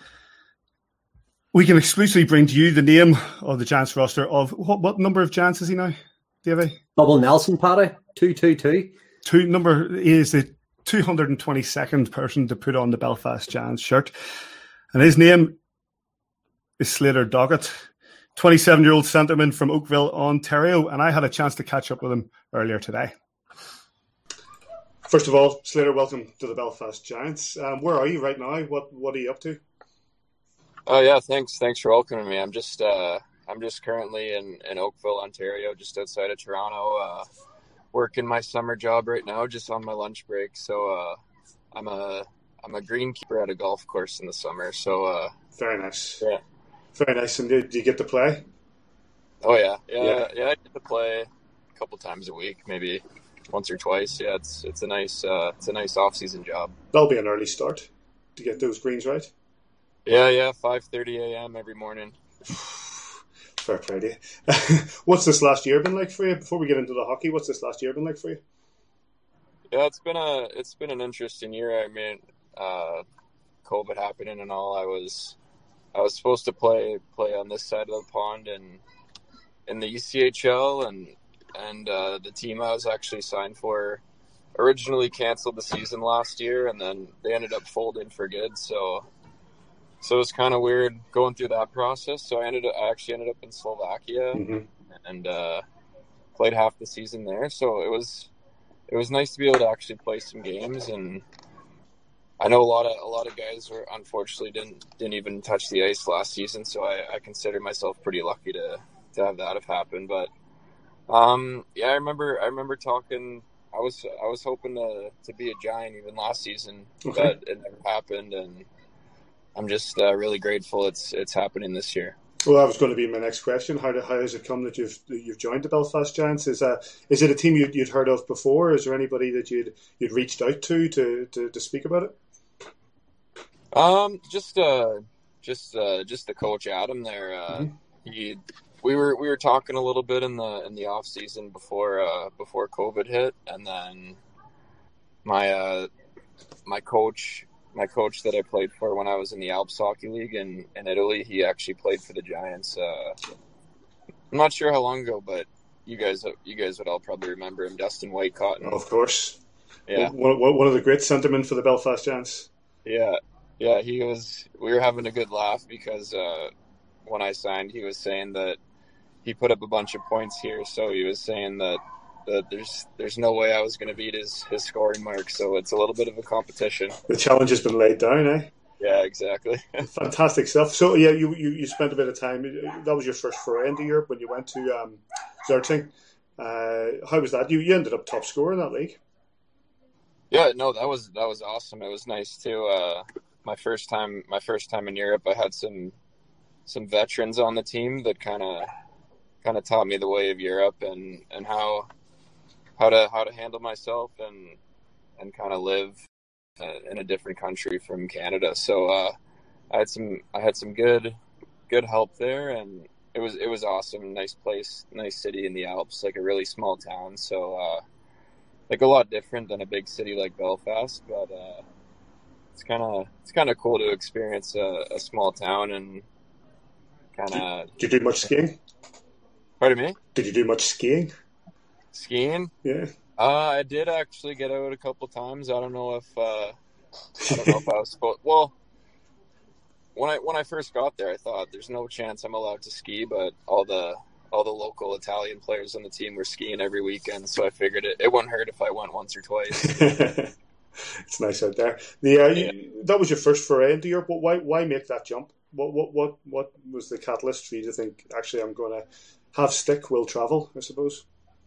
We can exclusively bring to you the name of the Giants roster of what number of Giants is he now, Davey? Double Nelson, Paddy, 222. He is the 222nd person to put on the Belfast Giants shirt, and his name is Slater Doggett, 27-year-old centreman from Oakville, Ontario, and I had a chance to catch up with him earlier today. First of all, Slater, welcome to the Belfast Giants. Where are you right now? What are you up to? Oh yeah, thanks for welcoming me. I'm just currently in Oakville, Ontario, just outside of Toronto, working my summer job right now, just on my lunch break. So I'm a greenkeeper at a golf course in the summer. So very nice. Yeah. Very nice. And do you get to play? Oh, yeah. I get to play a couple times a week, maybe once or twice. Yeah, it's a nice off-season job. That'll be an early start to get those greens right. Yeah, 5:30 a.m. every morning. Fair play to you. What's this last year been like for you? Before we get into the hockey, what's this last year been like for you? Yeah, it's been an interesting year. I mean, COVID happening and all. I was supposed to play on this side of the pond and in the ECHL, and the team I was actually signed for originally canceled the season last year, and then they ended up folding for good. So it was kind of weird going through that process. So I actually ended up in Slovakia and played half the season there. So it was nice to be able to actually play some games, and I know a lot of guys were unfortunately didn't even touch the ice last season, so I consider myself pretty lucky to have that have happened. But I remember talking. I was hoping to be a Giant even last season, but it never happened. And I'm just really grateful it's happening this year. Well, that was going to be my next question. How has it come that you've joined the Belfast Giants? Is it a team you'd heard of before? Is there anybody that you'd reached out to speak about it? Just the coach Adam there. We were talking a little bit in the off season before COVID hit, and then my coach that I played for when I was in the Alps Hockey League in Italy, he actually played for the Giants. I'm not sure how long ago, but you guys would all probably remember him, Dustin Whitecotton. Oh, of course. Yeah. One of the great sentiment for the Belfast Giants. Yeah. Yeah, we were having a good laugh because when I signed, he was saying that he put up a bunch of points here, so he was saying that there's no way I was going to beat his scoring mark, so it's a little bit of a competition. The challenge has been laid down, eh? Yeah, exactly. Fantastic stuff. So, yeah, you spent a bit of time. That was your first foray into Europe when you went to Zerting. How was that? You ended up top scorer in that league. Yeah, no, that was awesome. It was nice too. My first time in Europe, I had some veterans on the team that kind of taught me the way of Europe and how to handle myself and kind of live in a different country from Canada. So I had some good help there, and it was awesome. Nice place, nice city in the Alps, like a really small town. So like a lot different than a big city like Belfast, but it's kind of cool to experience a small town and kind of. Did you do much skiing? Pardon me? Did you do much skiing? Skiing? Yeah. I did actually get out a couple times. I don't know if I was supposed. Well, when I first got there, I thought there's no chance I'm allowed to ski, but all the local Italian players on the team were skiing every weekend, so I figured it wouldn't hurt if I went once or twice. It's nice out there. That was your first foray into Europe. Why make that jump? What was the catalyst for you to think, actually, I'm going to have stick, will travel, I suppose?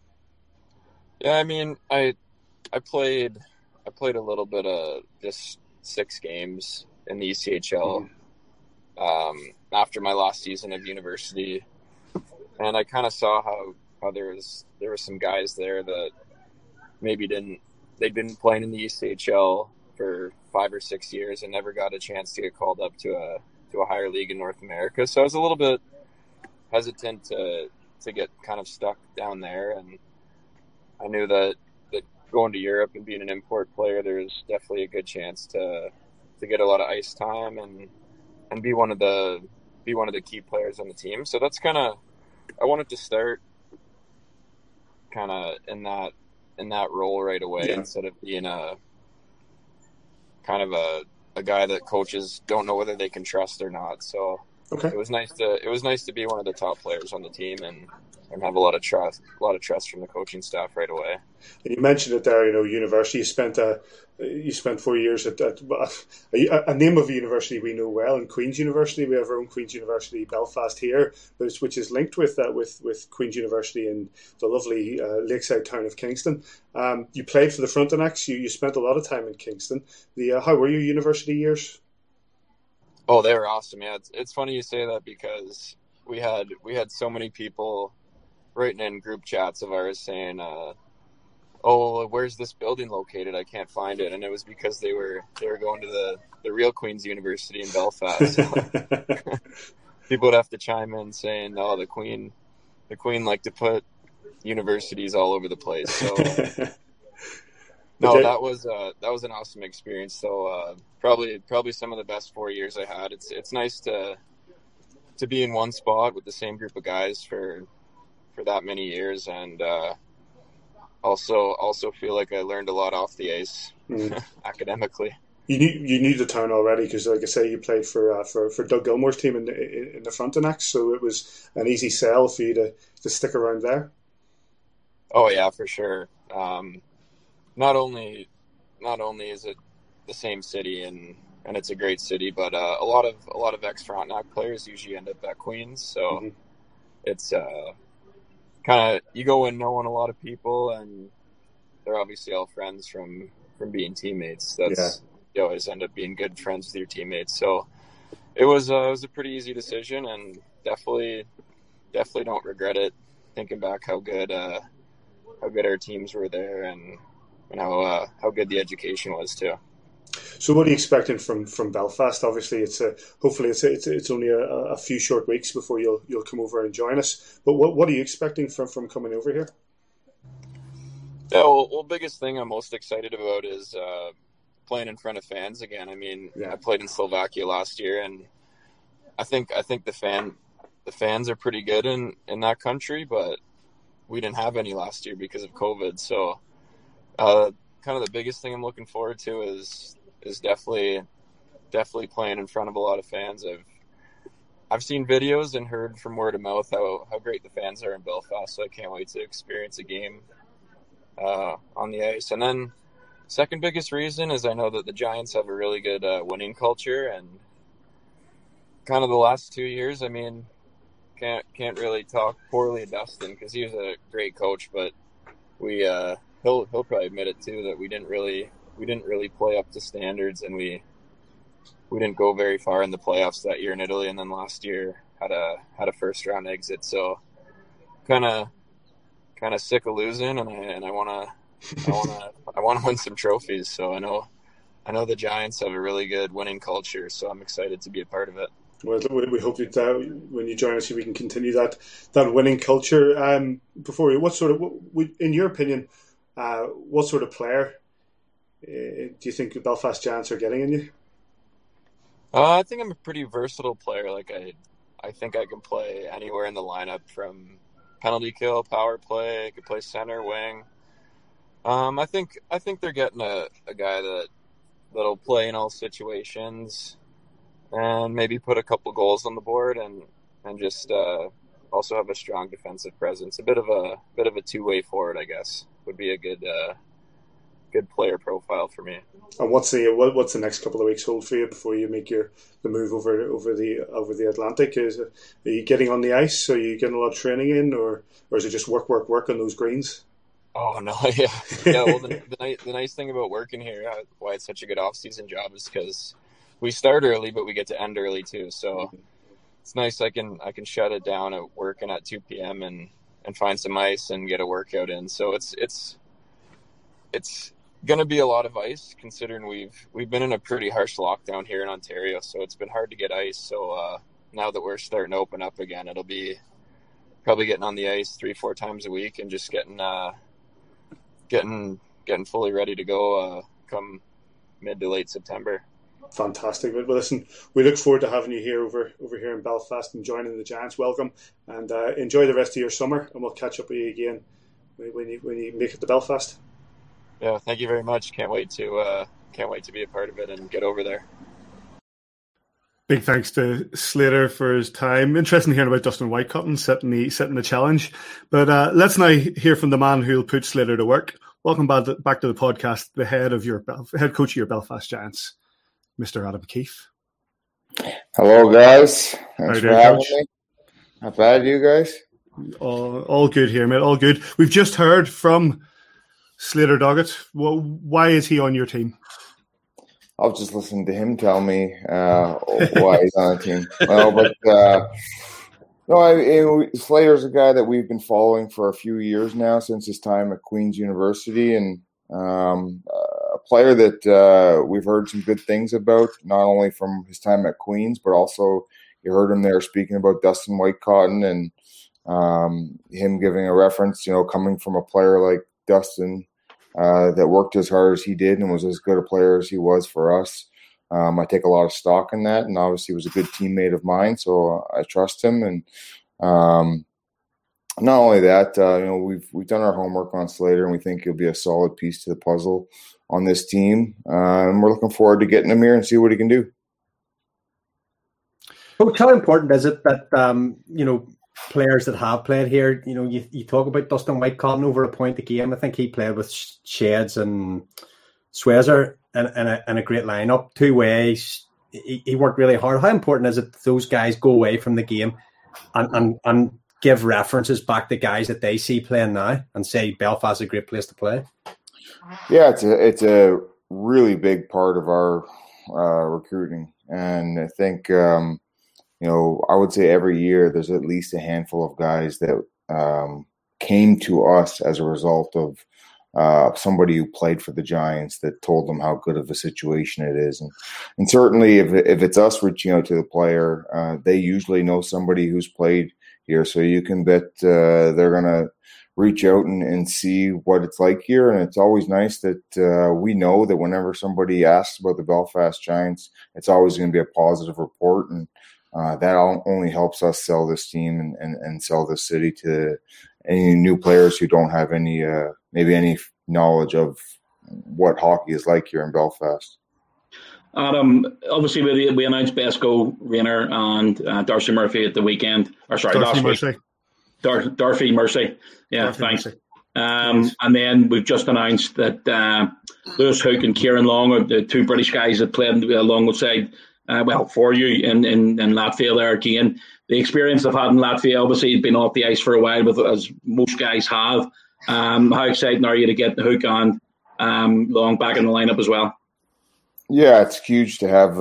Yeah, I mean, I played a little bit of just 6 games in the ECHL after my last season of university, and I kind of saw how there were some guys there that maybe they'd been playing in the ECHL for 5 or 6 years and never got a chance to get called up to a higher league in North America. So I was a little bit hesitant to get kind of stuck down there, and I knew that going to Europe and being an import player, there's definitely a good chance to get a lot of ice time and be one of the key players on the team. So that's kind of, I wanted to start kind of in that role right away, instead of being a kind of a guy that coaches don't know whether they can trust or not. So it was nice to be one of the top players on the team and have a lot of trust from the coaching staff right away. And you mentioned it there, university. You spent 4 years at a name of a university we know well, in Queen's University. We have our own Queen's University Belfast here, which is linked with Queen's University in the lovely lakeside town of Kingston. You played for the Frontenacs. You spent a lot of time in Kingston. How were your university years? Oh, they were awesome. Yeah, it's funny you say that, because we had so many people writing in group chats of ours saying, "Oh, where's this building located? I can't find it." And it was because they were going to the real Queen's University in Belfast. So people would have to chime in saying, "Oh, the Queen liked to put universities all over the place." So no, that was an awesome experience. So probably some of the best 4 years I had. It's nice to be in one spot with the same group of guys for that many years, and also feel like I learned a lot off the ice academically. You knew the town already, because, like I say, you played for Doug Gilmore's team in the Frontenacs, so it was an easy sell for you to stick around there. Oh yeah, for sure. Not only is it the same city and it's a great city, but a lot of ex-Frontenac players usually end up at Queen's, so it's kind of, you go in knowing a lot of people, and they're obviously all friends from being teammates. You always end up being good friends with your teammates. So it was a pretty easy decision, and definitely don't regret it. Thinking back how good our teams were there, and how good the education was too. So, what are you expecting from Belfast? Obviously, hopefully it's only a few short weeks before you'll come over and join us. But what are you expecting from coming over here? Yeah, well, biggest thing I'm most excited about is playing in front of fans again. I mean, I played in Slovakia last year, and I think the fans are pretty good in that country, but we didn't have any last year because of COVID. So, kind of the biggest thing I'm looking forward to is definitely playing in front of a lot of fans. I've seen videos and heard from word of mouth how great the fans are in Belfast, so I can't wait to experience a game on the ice. And then second biggest reason is I know that the Giants have a really good winning culture, and kind of the last 2 years, I mean, can't really talk poorly of Dustin because he was a great coach, but he'll probably admit it too that we didn't really play up to standards, and we didn't go very far in the playoffs that year in Italy, and then last year had a first round exit. So kind of sick of losing, and I want to win some trophies. So I know the Giants have a really good winning culture, so I'm excited to be a part of it. Well, we hope that when you join us, we can continue that winning culture. Before you, in your opinion, what sort of player do you think the Belfast Giants are getting in you? I think I'm a pretty versatile player. Like I think I can play anywhere in the lineup, from penalty kill, power play. I could play center, wing. I think they're getting a guy that'll play in all situations, and maybe put a couple goals on the board, and just also have a strong defensive presence. A bit of a two-way forward, I guess, would be a good player profile for me. And what's the next couple of weeks hold for you before you make the move over the Atlantic? Are you getting on the ice? Are you getting a lot of training in, or is it just work on those greens? Oh no, yeah. Well, the nice thing about working here, why it's such a good off-season job, is because we start early, but we get to end early too. So it's nice. I can shut it down at work and at 2 p.m. and find some ice and get a workout in. So it's going to be a lot of ice, considering we've been in a pretty harsh lockdown here in Ontario. So it's been hard to get ice. So now that we're starting to open up again, it'll be probably getting on the ice 3-4 times a week and just getting fully ready to go come mid to late September. Fantastic. Well, listen, we look forward to having you here over here in Belfast and joining the Giants. Welcome, and enjoy the rest of your summer, and we'll catch up with you again when you make it to Belfast. Yeah, thank you very much. Can't wait to be a part of it and get over there. Big thanks to Slater for his time. Interesting hearing about Dustin Whitecotton setting the challenge. But let's now hear from the man who'll put Slater to work. Welcome back to the podcast, the head coach of your Belfast Giants, Mr. Adam Keefe. Hello, guys. Thanks for having me. Not bad, you guys? All good here, mate. All good. We've just heard from Slater Doggett. Well, why is he on your team? I'll just listen to him tell me why he's on the team. Slater's a guy that we've been following for a few years now, since his time at Queen's University, and a player that we've heard some good things about, not only from his time at Queen's, but also you heard him there speaking about Dustin Whitecotton, and him giving a reference, coming from a player like Dustin that worked as hard as he did and was as good a player as he was for us. I take a lot of stock in that, and obviously he was a good teammate of mine, so I trust him. And not only that, we've done our homework on Slater, and we think he'll be a solid piece to the puzzle on this team. And we're looking forward to getting him here and see what he can do. Coach, how important is it that players that have played here, you talk about Dustin Whitecotton over a point a game. I think he played with Sheds and Swezer in a great lineup, two ways. He worked really hard. How important is it that those guys go away from the game and give references back to guys that they see playing now and say Belfast is a great place to play? Yeah, it's a really big part of our recruiting. And I think, I would say every year there's at least a handful of guys that came to us as a result of somebody who played for the Giants that told them how good of a situation it is. And certainly if it's us reaching out to the player, they usually know somebody who's played here. So you can bet they're going to reach out and see what it's like here. And it's always nice that we know that whenever somebody asks about the Belfast Giants, it's always going to be a positive report. And that only helps us sell this team and sell this city to any new players who don't have any maybe any knowledge of what hockey is like here in Belfast. Adam, obviously we announced Besko, Rayner and Darcy Murphy at the weekend. Darcy Murphy. Darcy Murphy. Yeah, Darcy thanks. Murphy. And then we've just announced that Lewis Hook and Kieran Long are the two British guys that played alongside for you in Latvia there again. The experience I've had in Latvia, obviously, has been off the ice for a while, but as most guys have. How exciting are you to get the Hook and Long back in the lineup as well? Yeah, it's huge to have,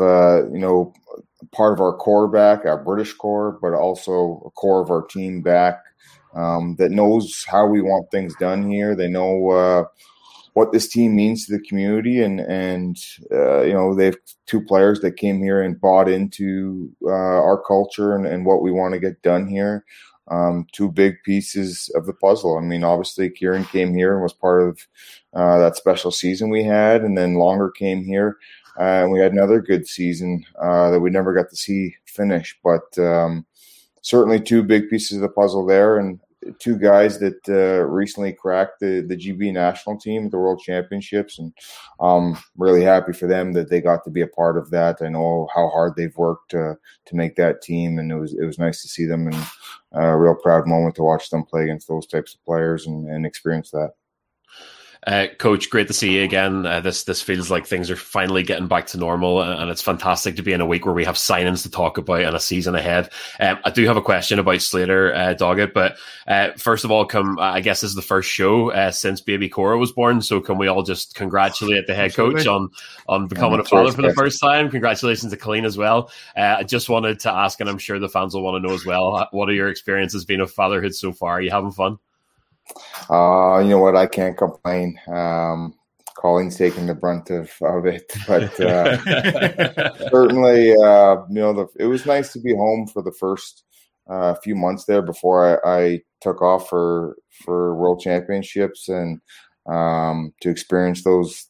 part of our core back, our British core, but also a core of our team back that knows how we want things done here. They know what this team means to the community, and they have two players that came here and bought into our culture and what we want to get done here. Two big pieces of the puzzle. I mean, obviously, Kieran came here and was part of that special season we had, and then Longer came here, and we had another good season that we never got to see finish. But certainly two big pieces of the puzzle there, and two guys that recently cracked the GB national team at the World Championships, and I'm really happy for them that they got to be a part of that. I know how hard they've worked to make that team, and it was nice to see them, and a real proud moment to watch them play against those types of players and experience that. Coach, great to see you again. This feels like things are finally getting back to normal, and it's fantastic to be in a week where we have signings to talk about and a season ahead. I do have a question about Slater, Doggett, but first of all, I guess this is the first show since baby Cora was born, so can we all just congratulate the head coach on becoming a father for the first time? Congratulations to Colleen as well. I just wanted to ask, and I'm sure the fans will want to know as well, what are your experiences being of fatherhood so far? Are you having fun? You know what? I can't complain. Colleen's taking the brunt of it, but certainly, it was nice to be home for the first few months there before I took off for World Championships, and to experience those,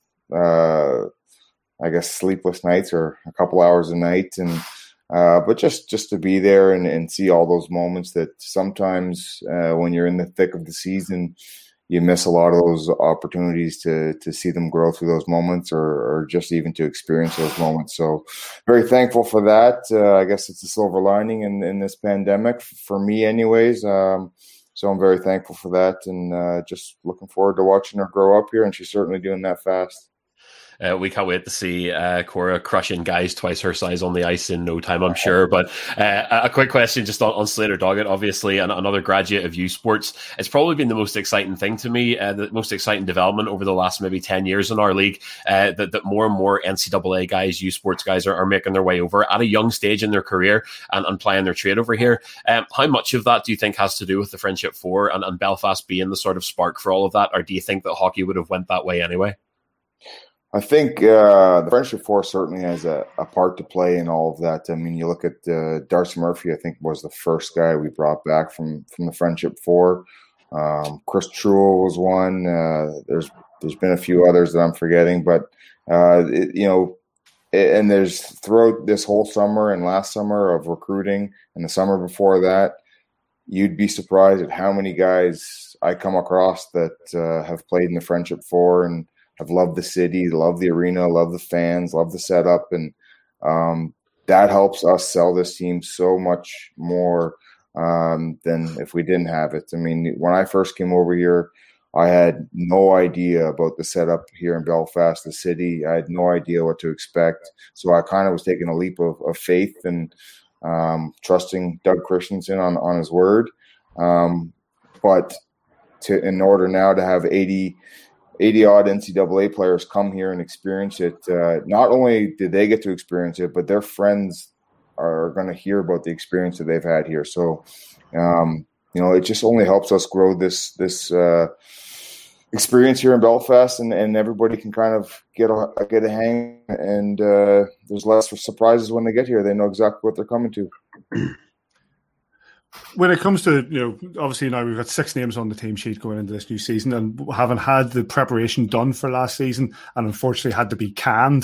sleepless nights or a couple hours a night, and but just to be there and see all those moments that sometimes when you're in the thick of the season, you miss a lot of those opportunities to see them grow through those moments or just even to experience those moments. So very thankful for that. I guess it's a silver lining in this pandemic for me anyways. So I'm very thankful for that, and just looking forward to watching her grow up here, and she's certainly doing that fast. We can't wait to see Cora crushing guys twice her size on the ice in no time, I'm sure. But a quick question just on Slater Doggett, obviously, and another graduate of U Sports. It's probably been the most exciting thing to me, the most exciting development over the last maybe 10 years in our league, that more and more NCAA guys, U Sports guys are making their way over at a young stage in their career and playing their trade over here. How much of that do you think has to do with the Friendship Four and Belfast being the sort of spark for all of that? Or do you think that hockey would have went that way anyway? I think the Friendship Four certainly has a part to play in all of that. I mean, you look at Darcy Murphy, I think was the first guy we brought back from the Friendship Four. Chris Truel was one. There's been a few others that I'm forgetting, but and there's throughout this whole summer and last summer of recruiting and the summer before that, you'd be surprised at how many guys I come across that have played in the Friendship Four and I've loved the city, love the arena, love the fans, love the setup, and that helps us sell this team so much more than if we didn't have it. I mean, when I first came over here, I had no idea about the setup here in Belfast, the city. I had no idea what to expect. So I kind of was taking a leap of faith and trusting Doug Christensen on his word. But in order now to have 80 80-odd NCAA players come here and experience it. Not only did they get to experience it, but their friends are going to hear about the experience that they've had here. So, it just only helps us grow this experience here in Belfast, and everybody can kind of get a hang, and there's less surprises when they get here. They know exactly what they're coming to. When it comes to, obviously now we've got 6 names on the team sheet going into this new season, and haven't had the preparation done for last season, and unfortunately had to be canned.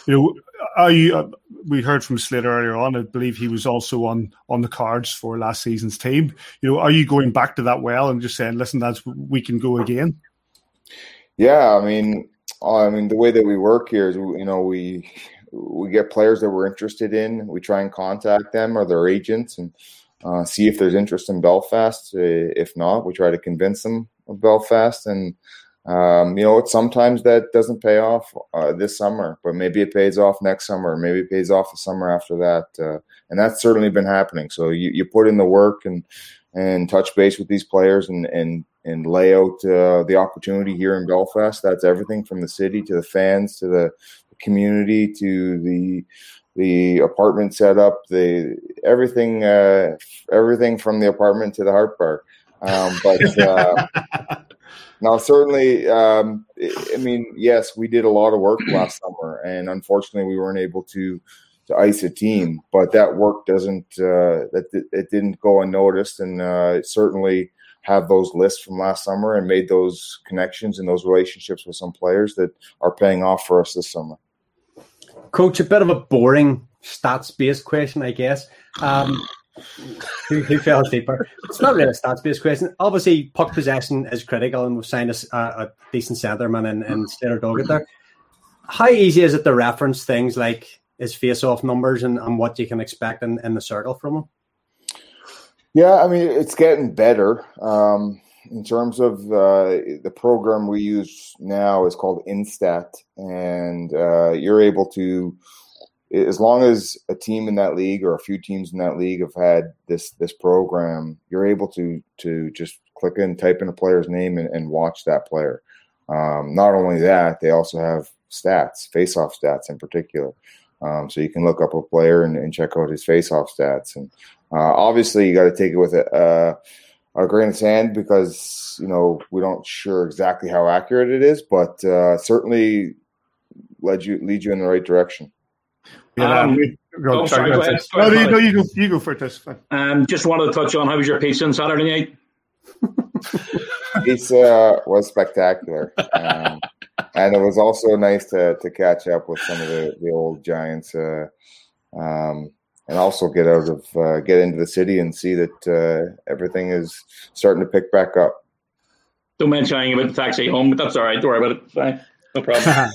We heard from Slater earlier on. I believe he was also on the cards for last season's team. Are you going back to that well and just saying, listen, we can go again? Yeah, I mean, the way that we work here is, we get players that we're interested in. We try and contact them or their agents and see if there's interest in Belfast. If not, we try to convince them of Belfast. And, sometimes that doesn't pay off this summer, but maybe it pays off next summer. Maybe it pays off the summer after that. And that's certainly been happening. So you put in the work and touch base with these players and lay out the opportunity here in Belfast. That's everything from the city to the fans to the community to the apartment setup, everything from the apartment to the Hart Bar. Now, certainly, yes, we did a lot of work last summer, and unfortunately, we weren't able to ice a team. But that work it didn't go unnoticed, and certainly have those lists from last summer and made those connections and those relationships with some players that are paying off for us this summer. Coach, a bit of a boring stats-based question, I guess. Who fell deeper? It's not really a stats-based question. Obviously, puck possession is critical, and we've signed a decent centreman in Slater Doggett there. How easy is it to reference things like his face-off numbers and what you can expect in the circle from him? Yeah, it's getting better. In terms of the program we use now is called Instat, and you're able to, as long as a team in that league or a few teams in that league have had this program, you're able to just click in, type in a player's name, and watch that player. Not only that, they also have stats, face-off stats in particular. So you can look up a player and check out his face-off stats. And obviously, you got to take it with a grain of sand because, we don't sure exactly how accurate it is, but certainly lead you in the right direction. You go for this. Just wanted to touch on, how was your pizza on Saturday night? Pizza was spectacular. And it was also nice to catch up with some of the old Giants and also get into the city and see that everything is starting to pick back up. Don't mention anything about the taxi home, but that's all right. Don't worry about it. Fine. No problem.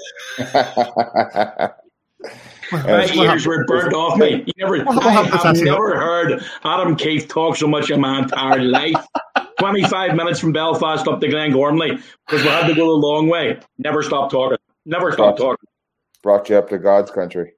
My ears were burnt off me. I've never heard Adam Keefe talk so much in my entire life. 25 minutes from Belfast up to Glengormley because we had to go the long way. Never stopped talking. Brought you up to God's country.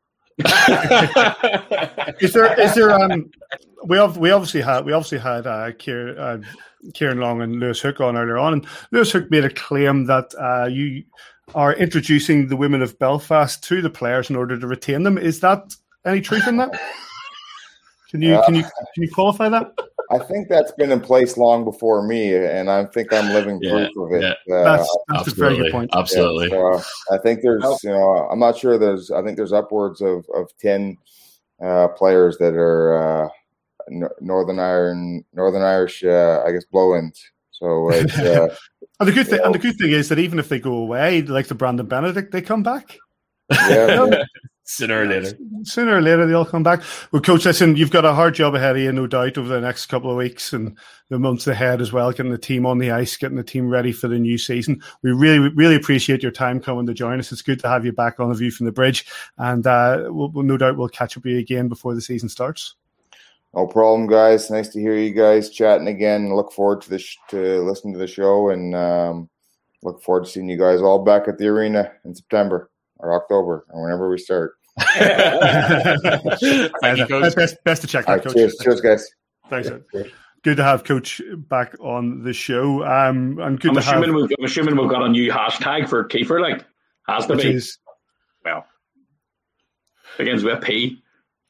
Is there? We obviously had Kieran Long and Lewis Hook on earlier on, and Lewis Hook made a claim that you are introducing the women of Belfast to the players in order to retain them. Is that any truth in that? Can you qualify that? I think that's been in place long before me, and I think I'm living proof of it. That's a very good point. Absolutely. Yeah, so I think there's, I'm not sure. I think there's upwards of 10 players that are Northern Irish, I guess, blow-ins. So it's, and the good thing is that even if they go away, like the Brandon Benedict, they come back. Yeah. Sooner or later, they all come back. Well, Coach, listen, you've got a hard job ahead of you, no doubt, over the next couple of weeks and the months ahead as well, getting the team on the ice, getting the team ready for the new season. We really, really appreciate your time coming to join us. It's good to have you back on The View from the Bridge, and we'll no doubt we'll catch up with you again before the season starts. No problem, guys. Nice to hear you guys chatting again. Look forward to listening to the show, and look forward to seeing you guys all back at the arena in September or October or whenever we start. Thank you, Coach. Best to check that, Coach. Cheers, guys. Thanks. good to have Coach back on the show. And good I'm assuming we've got a new hashtag for Kiefer, like, has to be. Well, begins with a P.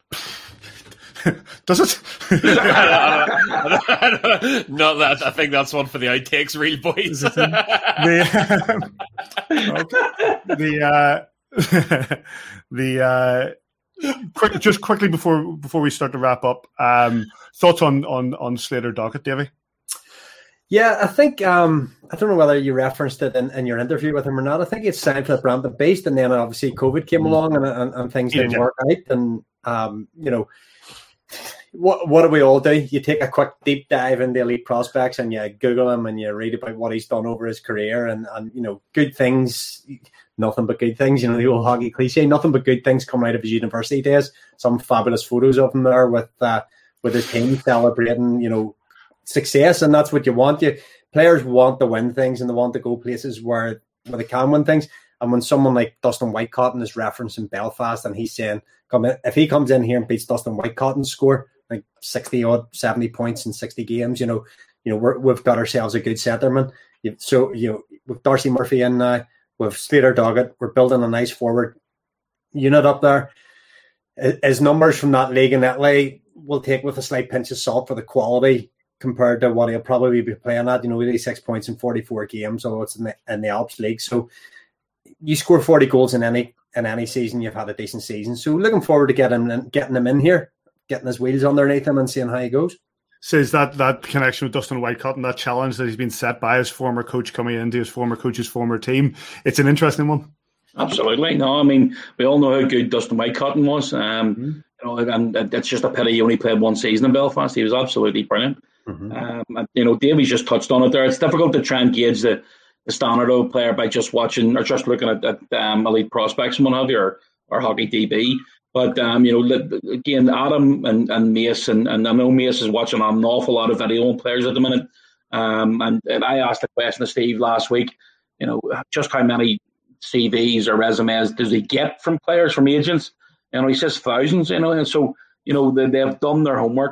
Does it? No, I think that's one for the outtakes reel, boys. Quickly before we start to wrap up, thoughts on Slater Doggett, Davey? Yeah, I think I don't know whether you referenced it in your interview with him or not. I think it's signed for the Brampton based, and then obviously COVID came along and things didn't work out. And what do we all do? You take a quick deep dive into elite prospects and you Google him and you read about what he's done over his career and good things, nothing but good things. The old hockey cliche, nothing but good things coming out of his university days. Some fabulous photos of him there with his team celebrating, success, and that's what you want. Players want to win things and they want to go places where they can win things. And when someone like Dustin Whitecotton is referencing Belfast and he's saying, if he comes in here and beats Dustin Whitecotton's score, like 60-odd, 70 points in 60 games, we've got ourselves a good centerman. So, with Darcy Murphy in now, with Slater Doggett, we're building a nice forward unit up there. His numbers from that league in Italy will take with a slight pinch of salt for the quality compared to what he'll probably be playing at, 86 points in 44 games, although it's in the Alps League. So you score 40 goals in any season, you've had a decent season. So looking forward to getting him in here, getting his wheels underneath him and seeing how he goes. So is that connection with Dustin Whitecotton, that challenge that he's been set by his former coach coming into his former coach's former team, it's an interesting one? Absolutely. No, I mean, we all know how good Dustin Whitecotton was. And it's just a pity he only played one season in Belfast. He was absolutely brilliant. Davey's just touched on it there. It's difficult to try and gauge the standard of a player by just watching or just looking at elite prospects and what have you, or hockey DB. But, again, Adam and Mace, and I know Mace is watching an awful lot of video on players at the minute. And I asked the question to Steve last week, just how many CVs or resumes does he get from players, from agents? He says thousands, and so, they've done their homework.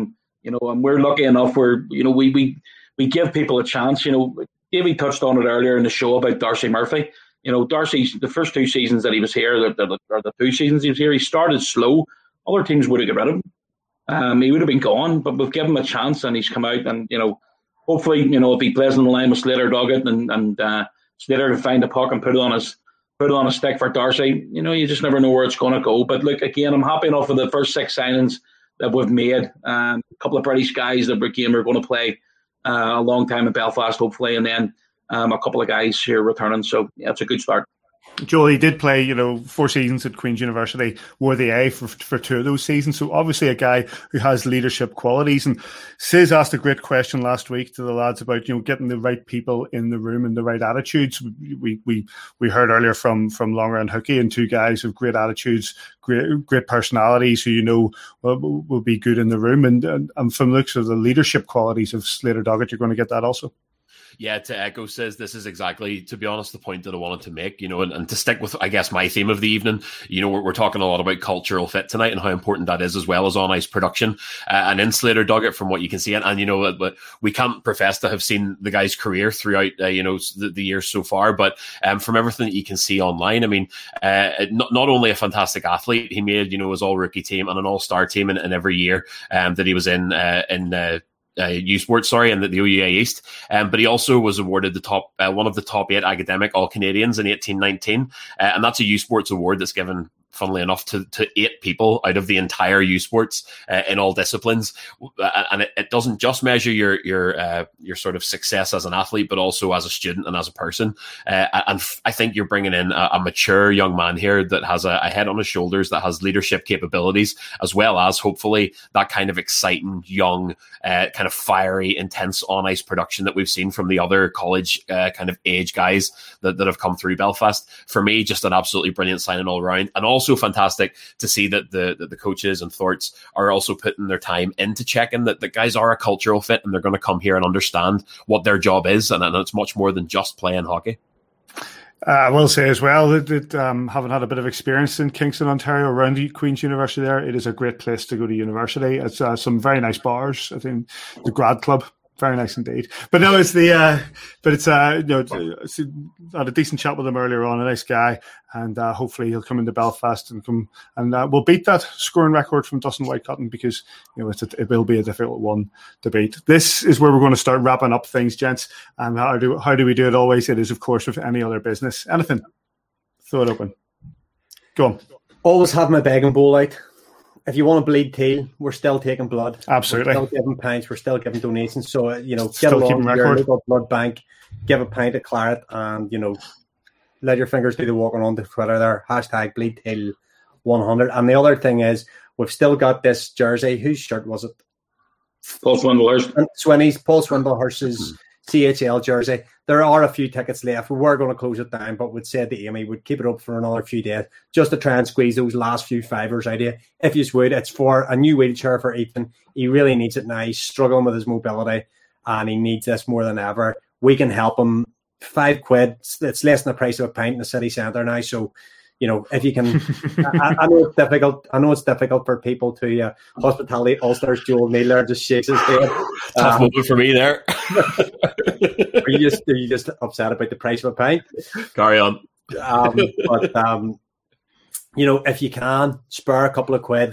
And we're lucky enough where, we give people a chance. Davey touched on it earlier in the show about Darcy Murphy. Darcy, the first two seasons that he was here, or the 2 seasons he was here, he started slow. Other teams would have got rid of him. He would have been gone, but we've given him a chance and he's come out and, hopefully, if he plays in the line with Slater Doggett and Slater can find a puck and put it on a stick for Darcy, you just never know where it's going to go. But look, again, I'm happy enough with the first 6 signings that we've made. A couple of British guys that are going to play a long time in Belfast, hopefully, and then a couple of guys here returning. So, yeah, it's a good start. Joel, he did play, 4 seasons at Queen's University, wore the A for 2 of those seasons. So obviously a guy who has leadership qualities. And Sis asked a great question last week to the lads about, getting the right people in the room and the right attitudes. We heard earlier from Longer and Hookie, and 2 guys with great attitudes, great personalities who will be good in the room. And from the looks of the leadership qualities of Slater Doggett, you're going to get that also. Yeah, to echo Says, this is exactly, to be honest, the point that I wanted to make, and to stick with, I guess, my theme of the evening. We're talking a lot about cultural fit tonight and how important that is, as well as on-ice production. And in Slater Doggett, from what you can see, and we can't profess to have seen the guy's career throughout, the years so far, but from everything that you can see online, I mean, not only a fantastic athlete, he made, his all-rookie team and an all-star team in every year that he was in U Sports, and the OUA East. But he also was awarded the top one of the top 8 academic All-Canadians in 1819. And that's a U Sports award that's given, funnily enough, to 8 people out of the entire U Sports in all disciplines. And it doesn't just measure your sort of success as an athlete, but also as a student and as a person. And I think you're bringing in a mature young man here that has a head on his shoulders, that has leadership capabilities, as well as hopefully that kind of exciting, young, kind of fiery, intense on-ice production that we've seen from the other college kind of age guys that have come through Belfast. For me, just an absolutely brilliant signing all around. And also fantastic to see that the coaches and Thorts are also putting their time into checking that the guys are a cultural fit and they're going to come here and understand what their job is, and it's much more than just playing hockey. I will say as well that having had a bit of experience in Kingston, Ontario, around the Queen's University there, it is a great place to go to university. It's some very nice bars. I think the Grad Club, very nice indeed. But no, it's I had a decent chat with him earlier on, a nice guy, and hopefully he'll come into Belfast and we'll beat that scoring record from Dustin Whitecotton, because it will be a difficult one to beat. This is where we're going to start wrapping up things, gents. And how do we do it always? It is, of course, with any other business. Anything, throw it open. Go on. Always have my begging bowl out. If you want to bleed teal, we're still taking blood. Absolutely. We're still giving pints. We're still giving donations. So, get still along to your record. local blood bank, give a pint of claret, and, let your fingers do the walking on the Twitter there. #BleedTeal100. And the other thing is, we've still got this jersey. Whose shirt was it? Paul Swindlehurst. Paul Swindlehurst's CHL jersey. There are a few tickets left. We were going to close it down, but we'd said to Amy we'd keep it up for another few days just to try and squeeze those last few fivers out of you. If you would, it's for a new wheelchair for Ethan. He really needs it now. He's struggling with his mobility, and he needs this more than ever. We can help him. £5. It's less than the price of a pint in the city centre now. So, if you can, I know it's difficult. I know it's difficult for people to hospitality. Ulster's Joel Neal just shakes his head. Tough moment for me there. Are you just upset about the price of a pint? Carry on. If you can spare a couple of quid,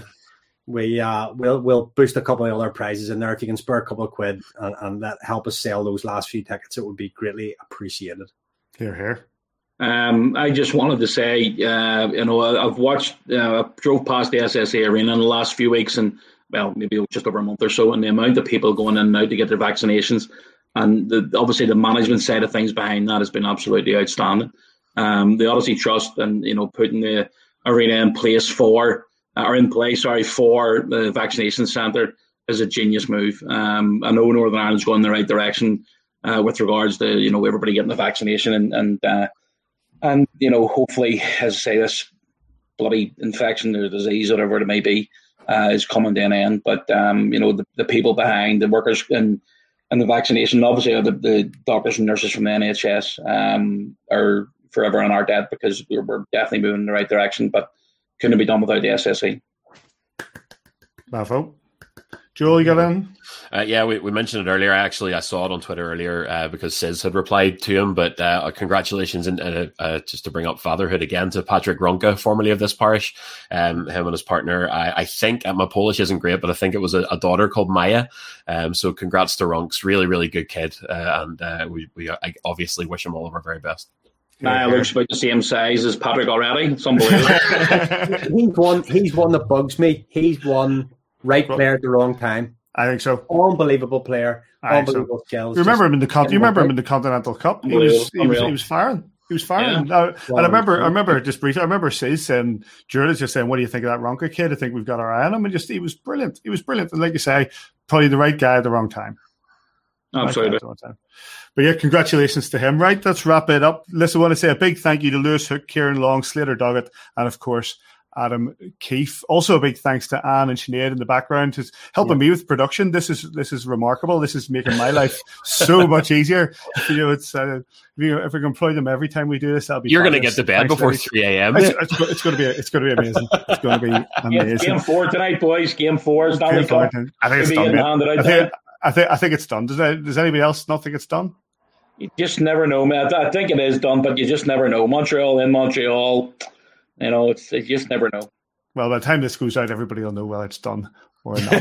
we'll boost a couple of other prizes in there. If you can spare a couple of quid and that help us sell those last few tickets, it would be greatly appreciated. Here. I just wanted to say, I've watched, I drove past the SSA Arena in the last few weeks, and maybe just over a month or so, and the amount of people going in and out to get their vaccinations, and obviously the management side of things behind that has been absolutely outstanding. The Odyssey Trust and putting the arena in place for the vaccination centre is a genius move. I know Northern Ireland's going in the right direction with regards to everybody getting the vaccination and hopefully, as I say, this bloody infection or disease, whatever it may be, is coming to an end. But the people behind, the workers and the vaccination, obviously the doctors and nurses from the NHS are forever in our debt, because we're definitely moving in the right direction, but couldn't be done without the SSE. Bravo. Joel, you got in? We mentioned it earlier. I saw it on Twitter earlier because Sis had replied to him. But congratulations, and just to bring up fatherhood again, to Patrick Ronka, formerly of this parish. Him and his partner. I think my Polish isn't great, but I think it was a daughter called Maya. So congrats to Ronks, really, really good kid, and we obviously wish him all of our very best. Looks about the same size as Patrick already. It's unbelievable. He's one that bugs me. He's one right player at the wrong time. I think so. Unbelievable player. Unbelievable skills. You remember him in the Continental Cup? He was firing. He was firing. Yeah. And I remember just briefly. I remember Sis and Jules just saying, "What do you think of that Ronka kid? I think we've got our eye on him." And he was brilliant. He was brilliant. And like you say, probably the right guy at the wrong time. Absolutely. But yeah, congratulations to him. Right, let's wrap it up. Listen, I want to say a big thank you to Lewis Hook, Kieran Long, Slater Doggett, and of course Adam Keefe. Also a big thanks to Anne and Sinead in the background who's helping me with production. This is remarkable. This is making my life so much easier. It's if we can employ them every time we do this, that'll be. You're going to get to bed before 3 a.m. It's going to be amazing. It's going to be amazing. Game 4 tonight, boys. Game 4 is Stanley Cup. I think it's done. I think it's done. Does anybody else not think it's done? You just never know, man. I think it is done, but you just never know. Montreal in Montreal, you just never know. Well, by the time this goes out, everybody will know whether it's done or not.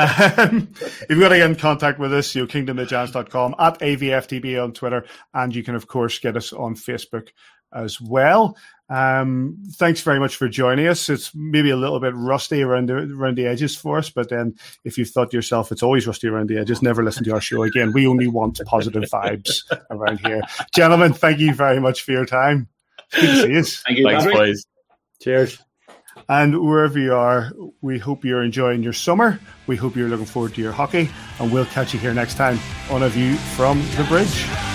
If you've got to get in contact with us, kingdomofthegents.com, at AVFTB on Twitter, and you can, of course, get us on Facebook as well. Thanks very much for joining us. It's maybe a little bit rusty around the edges for us, but then if you thought to yourself it's always rusty around the edges, never listen to our show again. We only want positive vibes around here. Gentlemen, thank you very much for your time. Good to see you. Thank you. Thanks, boys. Cheers. And wherever you are, we hope you're enjoying your summer. We hope you're looking forward to your hockey, and we'll catch you here next time on A View from the Bridge.